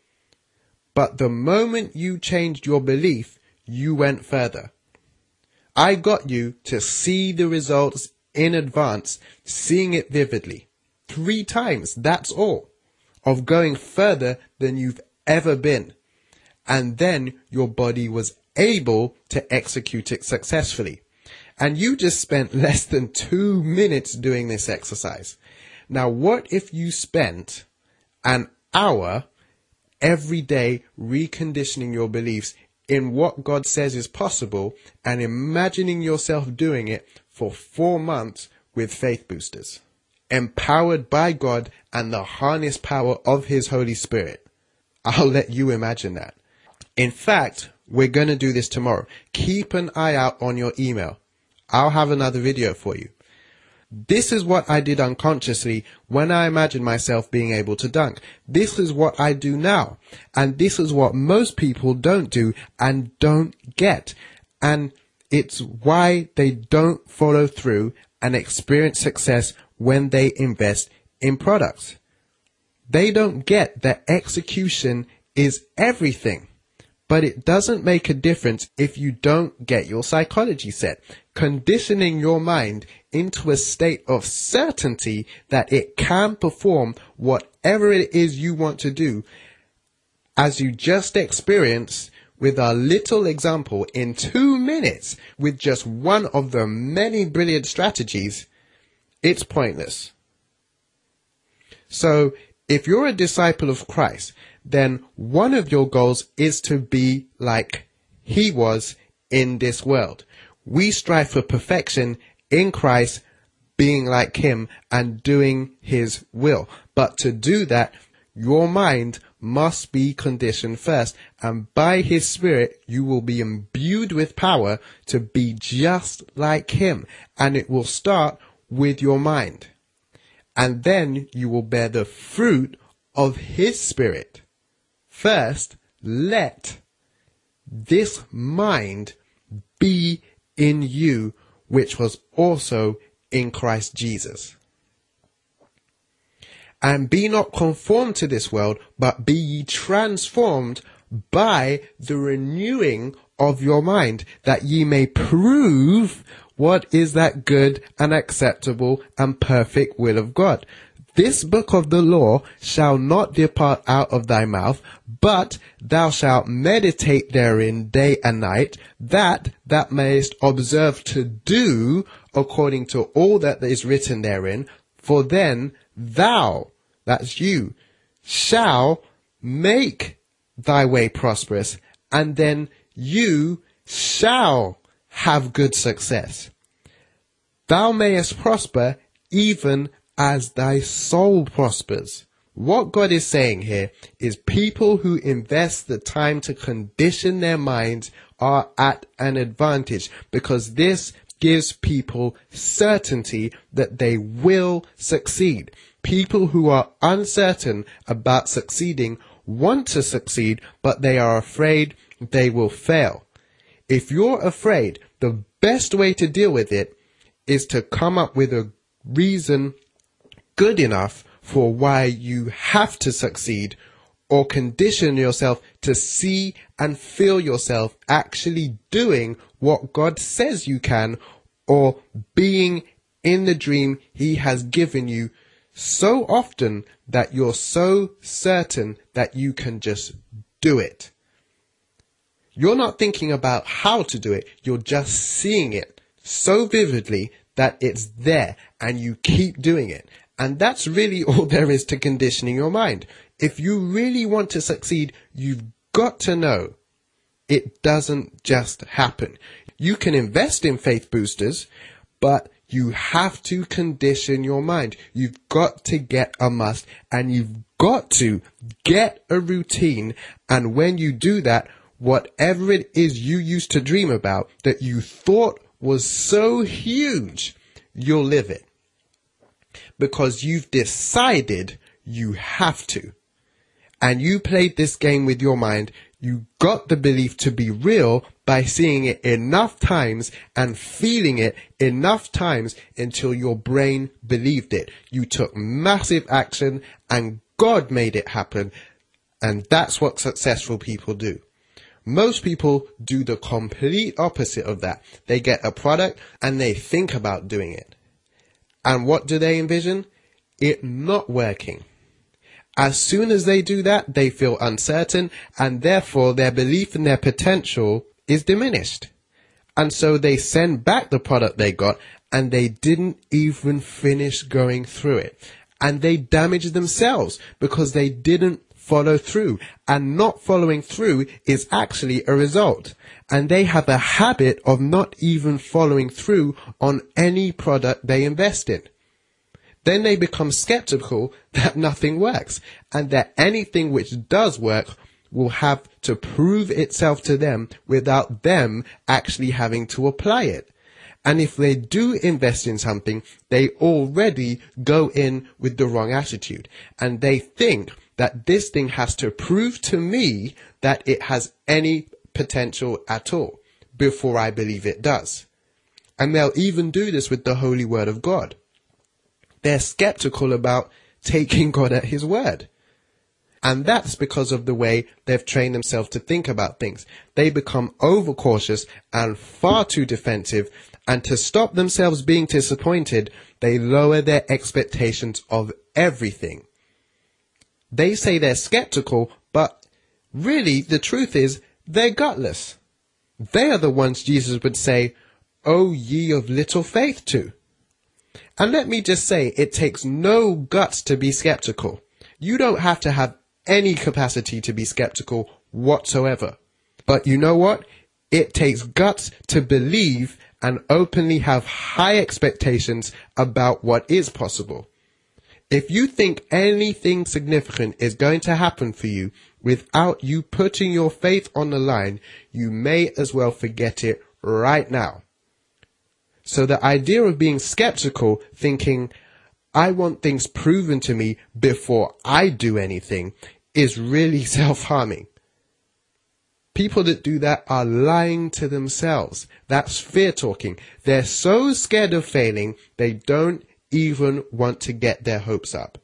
But the moment you changed your belief, you went further. I got you to see the results in advance, seeing it vividly. 3 times, that's all, of going further than you've ever been. And then your body was able to execute it successfully. And you just spent less than 2 minutes doing this exercise. Now, what if you spent an hour every day reconditioning your beliefs in what God says is possible and imagining yourself doing it for 4 months with Faith Boosters, empowered by God and the harness power of His Holy Spirit? I'll let you imagine that. In fact, we're going to do this tomorrow. Keep an eye out on your email. I'll have another video for you. This is what I did unconsciously when I imagined myself being able to dunk. This is what I do now. And this is what most people don't do and don't get. And it's why they don't follow through and experience success when they invest in products. They don't get that execution is everything. But it doesn't make a difference if you don't get your psychology set. Conditioning your mind into a state of certainty that it can perform whatever it is you want to do, as you just experienced with our little example in 2 minutes with just one of the many brilliant strategies, it's pointless. So, if you're a disciple of Christ, then one of your goals is to be like He was in this world. We strive for perfection in Christ, being like Him and doing His will. But to do that, your mind must be conditioned first, and by His Spirit you will be imbued with power to be just like Him, and it will start with your mind. And then you will bear the fruit of His Spirit. First, let this mind be in you, which was also in Christ Jesus. And be not conformed to this world, but be ye transformed by the renewing of your mind, that ye may prove what is that good and acceptable and perfect will of God. This book of the law shall not depart out of thy mouth, but thou shalt meditate therein day and night, that thou mayest observe to do according to all that is written therein. For then thou, that's you, shall make thy way prosperous, and then you shall have good success. Thou mayest prosper even as thy soul prospers. What God is saying here is people who invest the time to condition their minds are at an advantage, because this gives people certainty that they will succeed. People who are uncertain about succeeding want to succeed, but they are afraid they will fail. If you're afraid, the best way to deal with it is to come up with a reason good enough for why you have to succeed, or condition yourself to see and feel yourself actually doing what God says you can, or being in the dream He has given you so often that you're so certain that you can just do it. You're not thinking about how to do it, you're just seeing it so vividly that it's there and you keep doing it. And that's really all there is to conditioning your mind. If you really want to succeed, you've got to know it doesn't just happen. You can invest in faith boosters, but you have to condition your mind. You've got to get a must, and you've got to get a routine. And when you do that, whatever it is you used to dream about that you thought was so huge, you'll live it. Because you've decided you have to. And you played this game with your mind. You got the belief to be real by seeing it enough times and feeling it enough times until your brain believed it. You took massive action and God made it happen. And that's what successful people do. Most people do the complete opposite of that. They get a product and they think about doing it. And what do they envision? It not working. As soon as they do that, they feel uncertain, and therefore their belief in their potential is diminished. And so they send back the product they got, and they didn't even finish going through it. And they damage themselves because they didn't follow through. And not following through is actually a result. And they have a habit of not even following through on any product they invest in. Then they become skeptical that nothing works, and that anything which does work will have to prove itself to them without them actually having to apply it. And if they do invest in something, they already go in with the wrong attitude, and they think that this thing has to prove to me that it has any potential at all before I believe it does. And they'll even do this with the Holy Word of God. They're skeptical about taking God at His word. And that's because of the way they've trained themselves to think about things. They become overcautious and far too defensive, and to stop themselves being disappointed, they lower their expectations of everything. They say they're skeptical, but really the truth is they're gutless. They are the ones Jesus would say, "O ye of little faith," to. And let me just say, it takes no guts to be skeptical. You don't have to have any capacity to be skeptical whatsoever. But you know what? It takes guts to believe and openly have high expectations about what is possible. If you think anything significant is going to happen for you without you putting your faith on the line, you may as well forget it right now. So the idea of being skeptical, thinking, I want things proven to me before I do anything, is really self-harming. People that do that are lying to themselves. That's fear talking. They're so scared of failing, they don't even want to get their hopes up.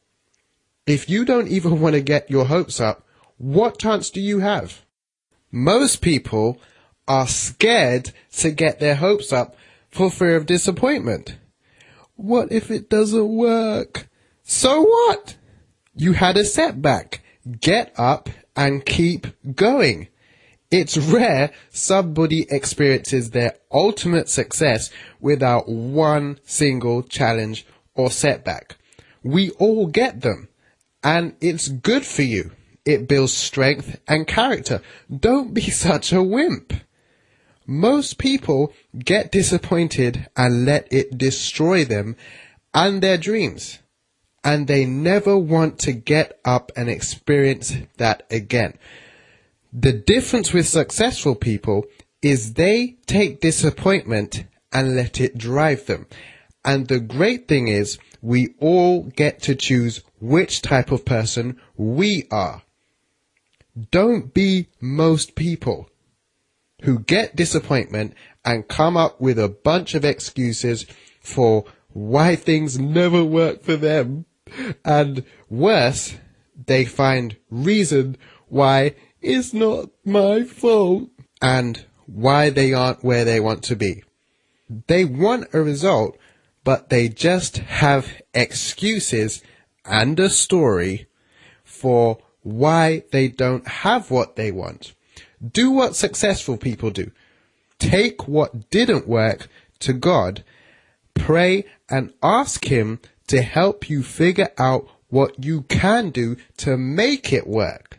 If you don't even want to get your hopes up, what chance do you have? Most people are scared to get their hopes up for fear of disappointment. What if it doesn't work? So what? You had a setback. Get up and keep going. It's rare somebody experiences their ultimate success without one single challenge or setback. We all get them, and it's good for you. It builds strength and character. Don't be such a wimp. Most people get disappointed and let it destroy them and their dreams, and they never want to get up and experience that again. The difference with successful people is they take disappointment and let it drive them. And the great thing is we all get to choose which type of person we are. Don't be most people who get disappointment and come up with a bunch of excuses for why things never work for them. And worse, they find reason why it's not my fault and why they aren't where they want to be. They want a result, but they just have excuses and a story for why they don't have what they want. Do what successful people do. Take what didn't work to God, pray and ask Him to help you figure out what you can do to make it work.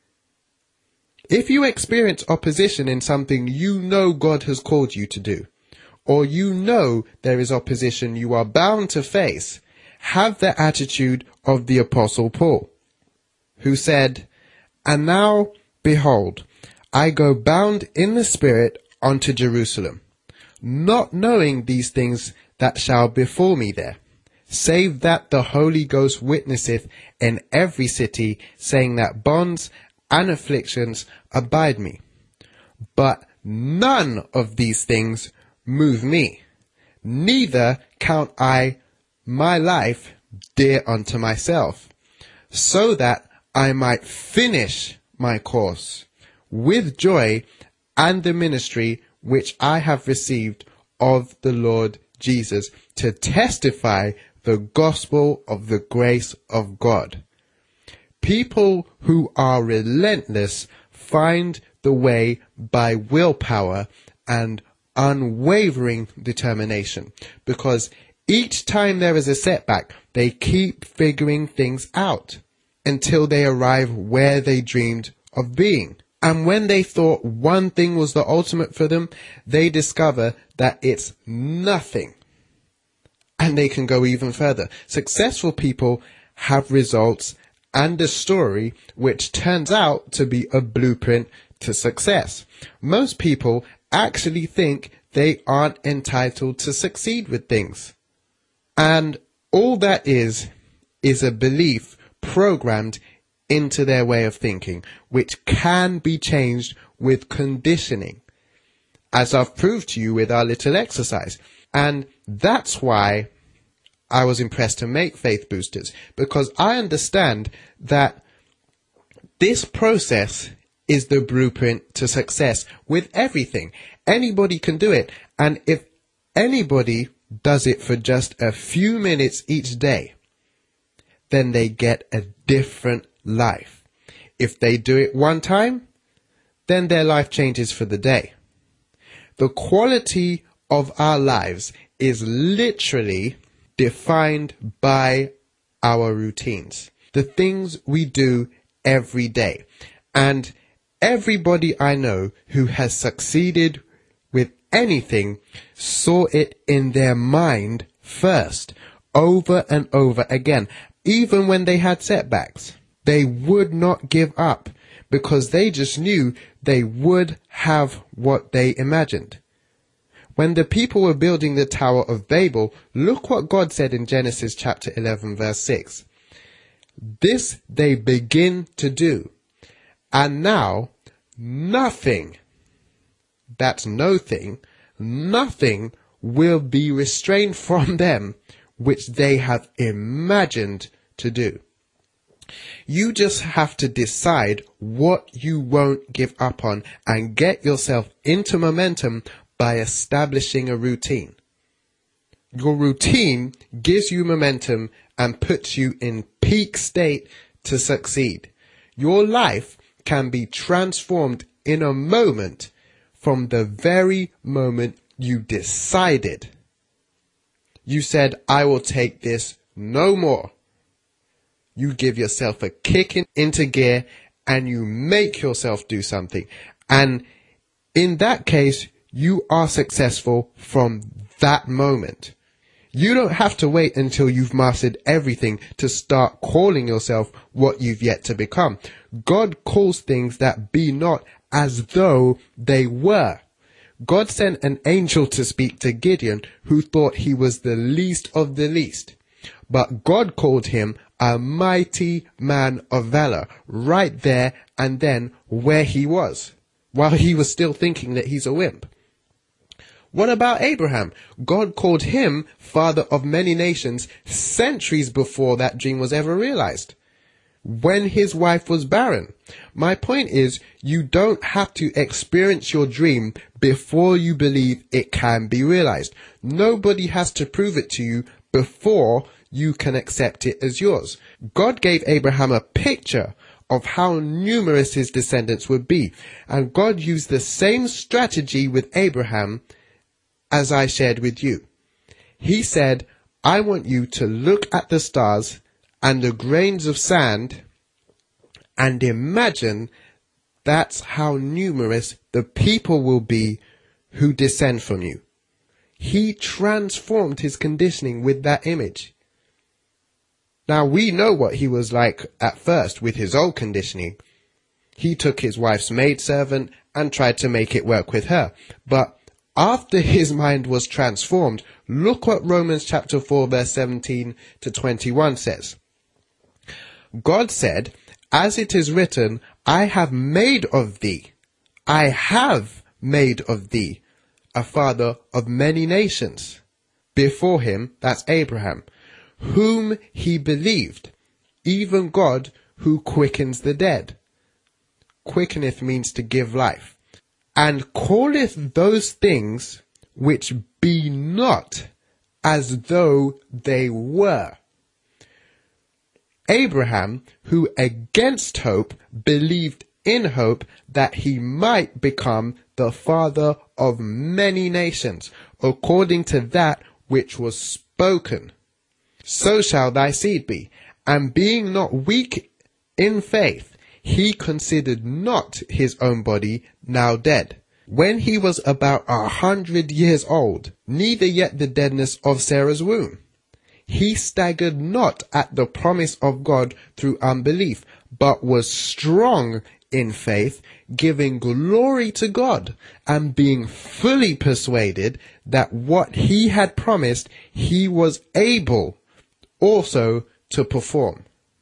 If you experience opposition in something you know God has called you to do, or you know there is opposition you are bound to face, have the attitude of the Apostle Paul, who said, "And now, behold, I go bound in the Spirit unto Jerusalem, not knowing these things that shall befall me there, save that the Holy Ghost witnesseth in every city, saying that bonds and afflictions abide me. But none of these things move me, neither count I my life dear unto myself, so that I might finish my course with joy and the ministry which I have received of the Lord Jesus, to testify the gospel of the grace of God." People who are relentless find the way by willpower and unwavering determination, because each time there is a setback, they keep figuring things out until they arrive where they dreamed of being. And when they thought one thing was the ultimate for them, they discover that it's nothing. And they can go even further. Successful people have results and a story which turns out to be a blueprint to success. Most people actually think they aren't entitled to succeed with things. And all that is a belief programmed into their way of thinking, which can be changed with conditioning, as I've proved to you with our little exercise. And that's why I was impressed to make Faith Boosters, because I understand that this process is the blueprint to success with everything. Anybody can do it. And if anybody does it for just a few minutes each day, then they get a different life. If they do it one time, then their life changes for the day. The quality of our lives is literally defined by our routines, the things we do every day. And everybody I know who has succeeded with anything saw it in their mind first, over and over again. Even when they had setbacks, they would not give up, because they just knew they would have what they imagined. When the people were building the Tower of Babel, look what God said in Genesis chapter 11 verse 6. "This they begin to do, and now nothing," that's no thing, "nothing will be restrained from them which they have imagined to do." You just have to decide what you won't give up on and get yourself into momentum by establishing a routine. Your routine gives you momentum and puts you in peak state to succeed. Your life can be transformed in a moment from the very moment you decided. You said, I will take this no more. You give yourself a kick into gear and you make yourself do something. And in that case, you are successful from that moment. You don't have to wait until you've mastered everything to start calling yourself what you've yet to become. God calls things that be not as though they were. God sent an angel to speak to Gideon, who thought he was the least of the least. But God called him a mighty man of valor right there and then where he was, while he was still thinking that he's a wimp. What about Abraham? God called him father of many nations centuries before that dream was ever realized, when his wife was barren. My point is, you don't have to experience your dream before you believe it can be realized. Nobody has to prove it to you before you can accept it as yours. God gave Abraham a picture of how numerous his descendants would be, and God used the same strategy with Abraham as I shared with you. He said, I want you to look at the stars and the grains of sand and imagine that's how numerous the people will be who descend from you. He transformed his conditioning with that image. Now, we know what he was like at first with his old conditioning. He took his wife's maidservant and tried to make it work with her. But after his mind was transformed, look what Romans chapter 4 verse 17 to 21 says. God said, as it is written, I have made of thee a father of many nations. Before him, that's Abraham, whom he believed, even God who quickens the dead. Quickeneth means to give life. And calleth those things which be not as though they were. Abraham, who against hope believed in hope that he might become the father of many nations, according to that which was spoken. So shall thy seed be. And being not weak in faith, he considered not his own body now dead, when he was about 100 years old, neither yet the deadness of Sarah's womb. He staggered not at the promise of God through unbelief, but was strong in faith, giving glory to God, and being fully persuaded that what he had promised he was able also to perform.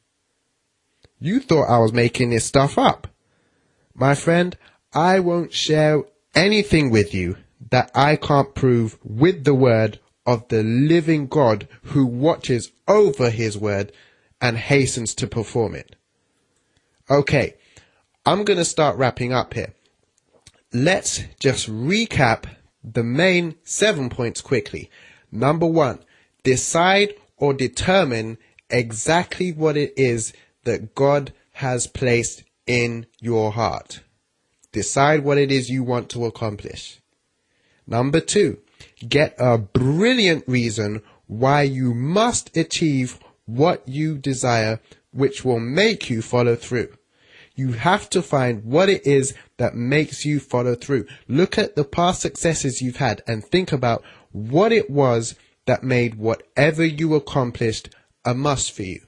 You thought I was making this stuff up. My friend, I won't share anything with you that I can't prove with the word of the living God who watches over his word and hastens to perform it. Okay, I'm going to start wrapping up here. Let's just recap the main 7 points quickly. Number 1, decide or determine exactly what it is that God has placed in your heart. Decide what it is you want to accomplish. Number 2, get a brilliant reason why you must achieve what you desire, which will make you follow through. You have to find what it is that makes you follow through. Look at the past successes you've had and think about what it was that made whatever you accomplished a must for you.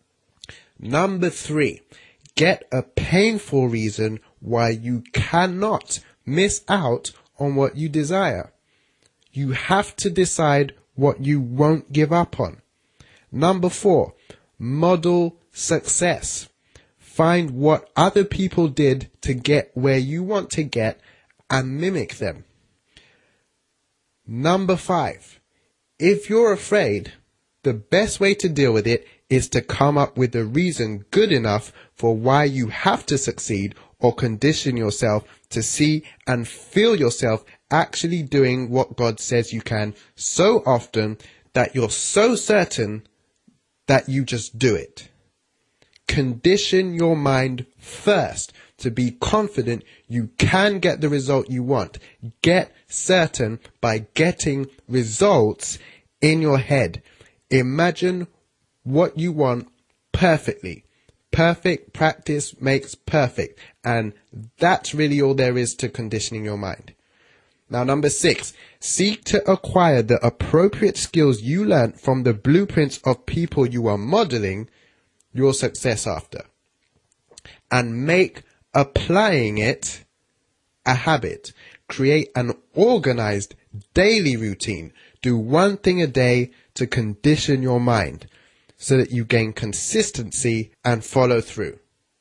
Number 3, get a painful reason why you cannot miss out on what you desire. You have to decide what you won't give up on. Number 4, model success. Find what other people did to get where you want to get and mimic them. Number 5, if you're afraid, the best way to deal with it is to come up with a reason good enough for why you have to succeed, or condition yourself to see and feel yourself actually doing what God says you can so often that you're so certain that you just do it. Condition your mind first to be confident you can get the result you want. Get certain by getting results in your head. Imagine what you want perfectly. Perfect practice makes perfect. And that's really all there is to conditioning your mind. Now, number 6, seek to acquire the appropriate skills you learned from the blueprints of people you are modeling your success after, and make applying it a habit. Create an organized daily routine. Do one thing a day to condition your mind so that you gain consistency and follow through.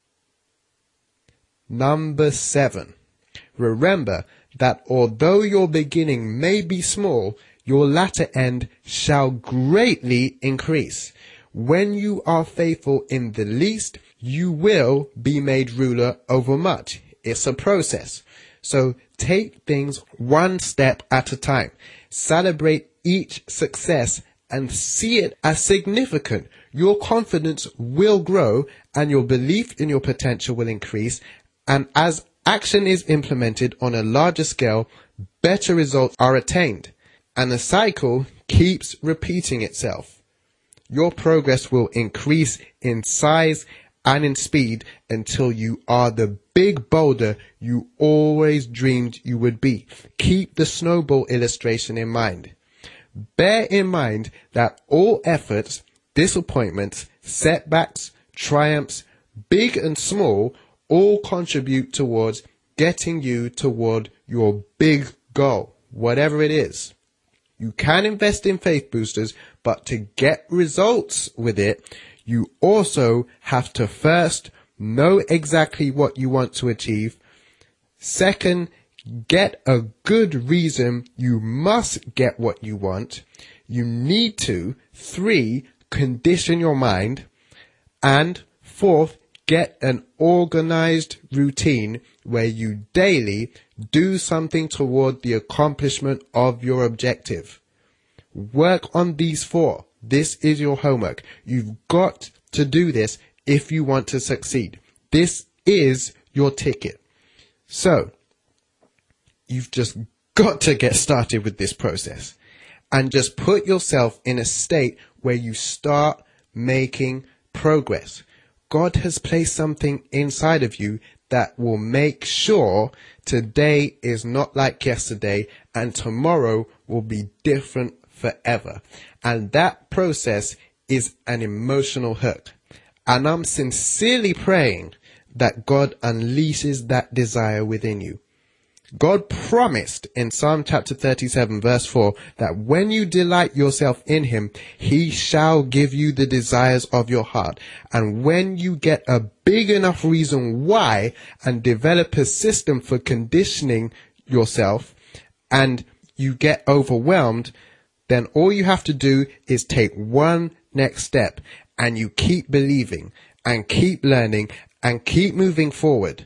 Number 7, remember that although your beginning may be small, your latter end shall greatly increase. When you are faithful in the least, you will be made ruler over much. It's a process. So take things one step at a time. Celebrate each success and see it as significant. Your confidence will grow and your belief in your potential will increase. And as action is implemented on a larger scale, better results are attained. And the cycle keeps repeating itself. Your progress will increase in size and in speed until you are the big boulder you always dreamed you would be. Keep the snowball illustration in mind. Bear in mind that all efforts, disappointments, setbacks, triumphs, big and small, all contribute towards getting you toward your big goal, whatever it is. You can invest in faith boosters, but to get results with it, you also have to first know exactly what you want to achieve. Second, get a good reason you must get what you want. You need to. 3, condition your mind. And 4th, get an organized routine where you daily do something toward the accomplishment of your objective. Work on these 4. This is your homework. You've got to do this if you want to succeed. This is your ticket. So, you've just got to get started with this process and just put yourself in a state where you start making progress. God has placed something inside of you that will make sure today is not like yesterday and tomorrow will be different forever. And that process is an emotional hook. And I'm sincerely praying that God unleashes that desire within you. God promised in Psalm chapter 37 verse 4 that when you delight yourself in him, he shall give you the desires of your heart. And when you get a big enough reason why and develop a system for conditioning yourself and you get overwhelmed, then all you have to do is take one next step and you keep believing and keep learning and keep moving forward.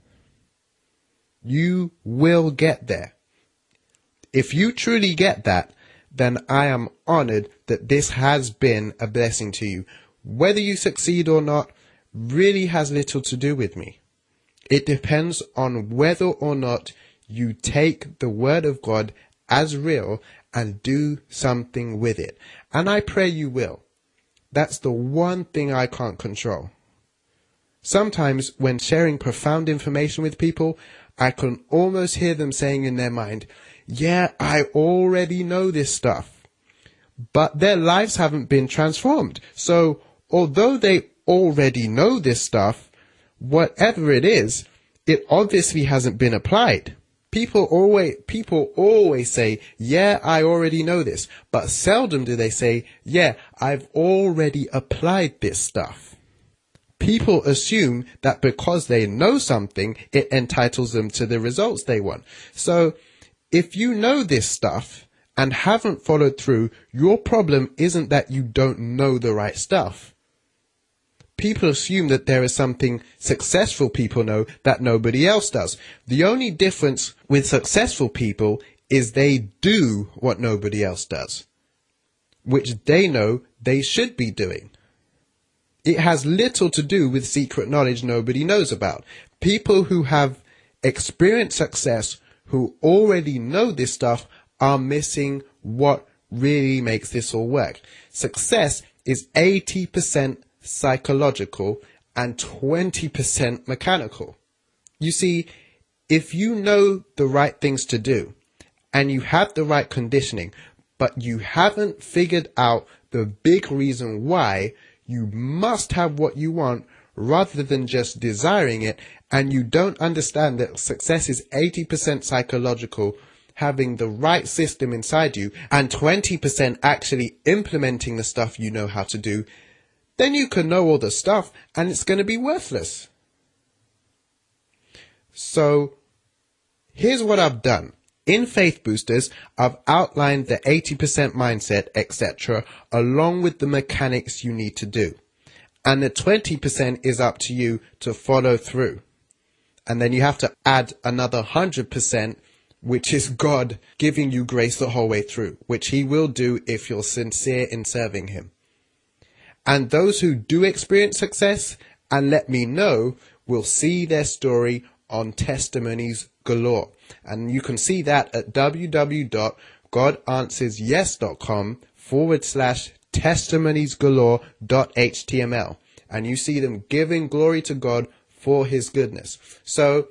You will get there. If you truly get that, then I am honored that this has been a blessing to you. Whether you succeed or not really has little to do with me. It depends on whether or not you take the word of God as real and do something with it. And I pray you will. That's the one thing I can't control. Sometimes when sharing profound information with people, I can almost hear them saying in their mind, yeah, I already know this stuff. But their lives haven't been transformed. So although they already know this stuff, whatever it is, it obviously hasn't been applied. People always say, yeah, I already know this. But seldom do they say, yeah, I've already applied this stuff. People assume that because they know something, it entitles them to the results they want. So if you know this stuff and haven't followed through, your problem isn't that you don't know the right stuff. People assume that there is something successful people know that nobody else does. The only difference with successful people is they do what nobody else does, which they know they should be doing. It has little to do with secret knowledge nobody knows about. People who have experienced success, who already know this stuff, are missing what really makes this all work. Success is 80% psychological and 20% mechanical. You see, if you know the right things to do and you have the right conditioning, but you haven't figured out the big reason why you must have what you want rather than just desiring it, and you don't understand that success is 80% psychological, having the right system inside you, and 20% actually implementing the stuff you know how to do, then you can know all the stuff and it's going to be worthless. So here's what I've done. In Faith Boosters, I've outlined the 80% mindset, etc., along with the mechanics you need to do. And the 20% is up to you to follow through. And then you have to add another 100%, which is God giving you grace the whole way through, which he will do if you're sincere in serving him. And those who do experience success and let me know will see their story on Testimonies Galore. And you can see that at www.godanswersyes.com/testimoniesgalore.html. And you see them giving glory to God for his goodness. So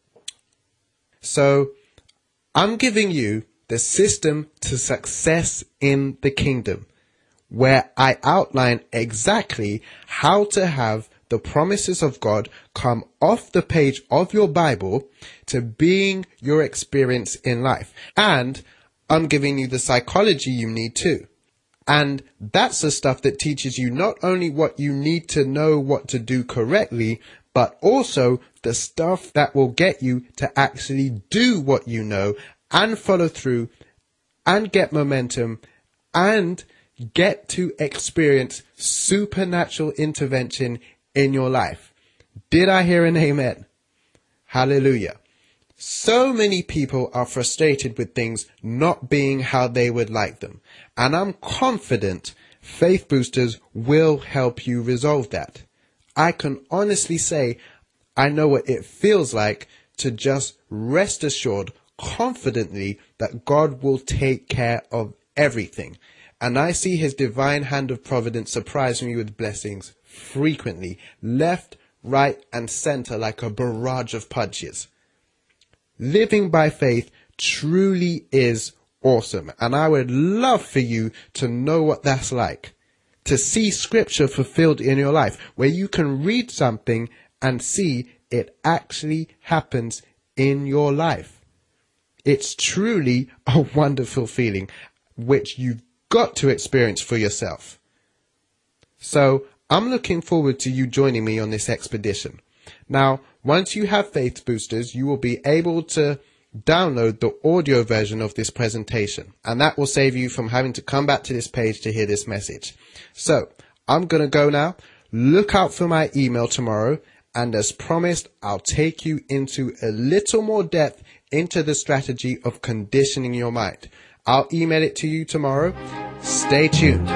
I'm giving you the system to success in the kingdom, where I outline exactly how to have the promises of God come off the page of your Bible to being your experience in life. And I'm giving you the psychology you need too. And that's the stuff that teaches you not only what you need to know what to do correctly, but also the stuff that will get you to actually do what you know and follow through and get momentum and get to experience supernatural intervention in your life. Did I hear an amen? Hallelujah. So many people are frustrated with things not being how they would like them. And I'm confident Faith Boosters will help you resolve that. I can honestly say I know what it feels like to just rest assured confidently that God will take care of everything. And I see his divine hand of providence surprise me with blessings frequently, left, right, and center like a barrage of punches. Living by faith truly is awesome, and I would love for you to know what that's like. To see scripture fulfilled in your life, where you can read something and see it actually happens in your life. It's truly a wonderful feeling, which you've got to experience for yourself. So I'm looking forward to you joining me on this expedition. Now, once you have Faith Boosters, you will be able to download the audio version of this presentation, and that will save you from having to come back to this page to hear this message. So I'm going to go now. Look out for my email tomorrow, and as promised, I'll take you into a little more depth into the strategy of conditioning your mind. I'll email it to you tomorrow. Stay tuned.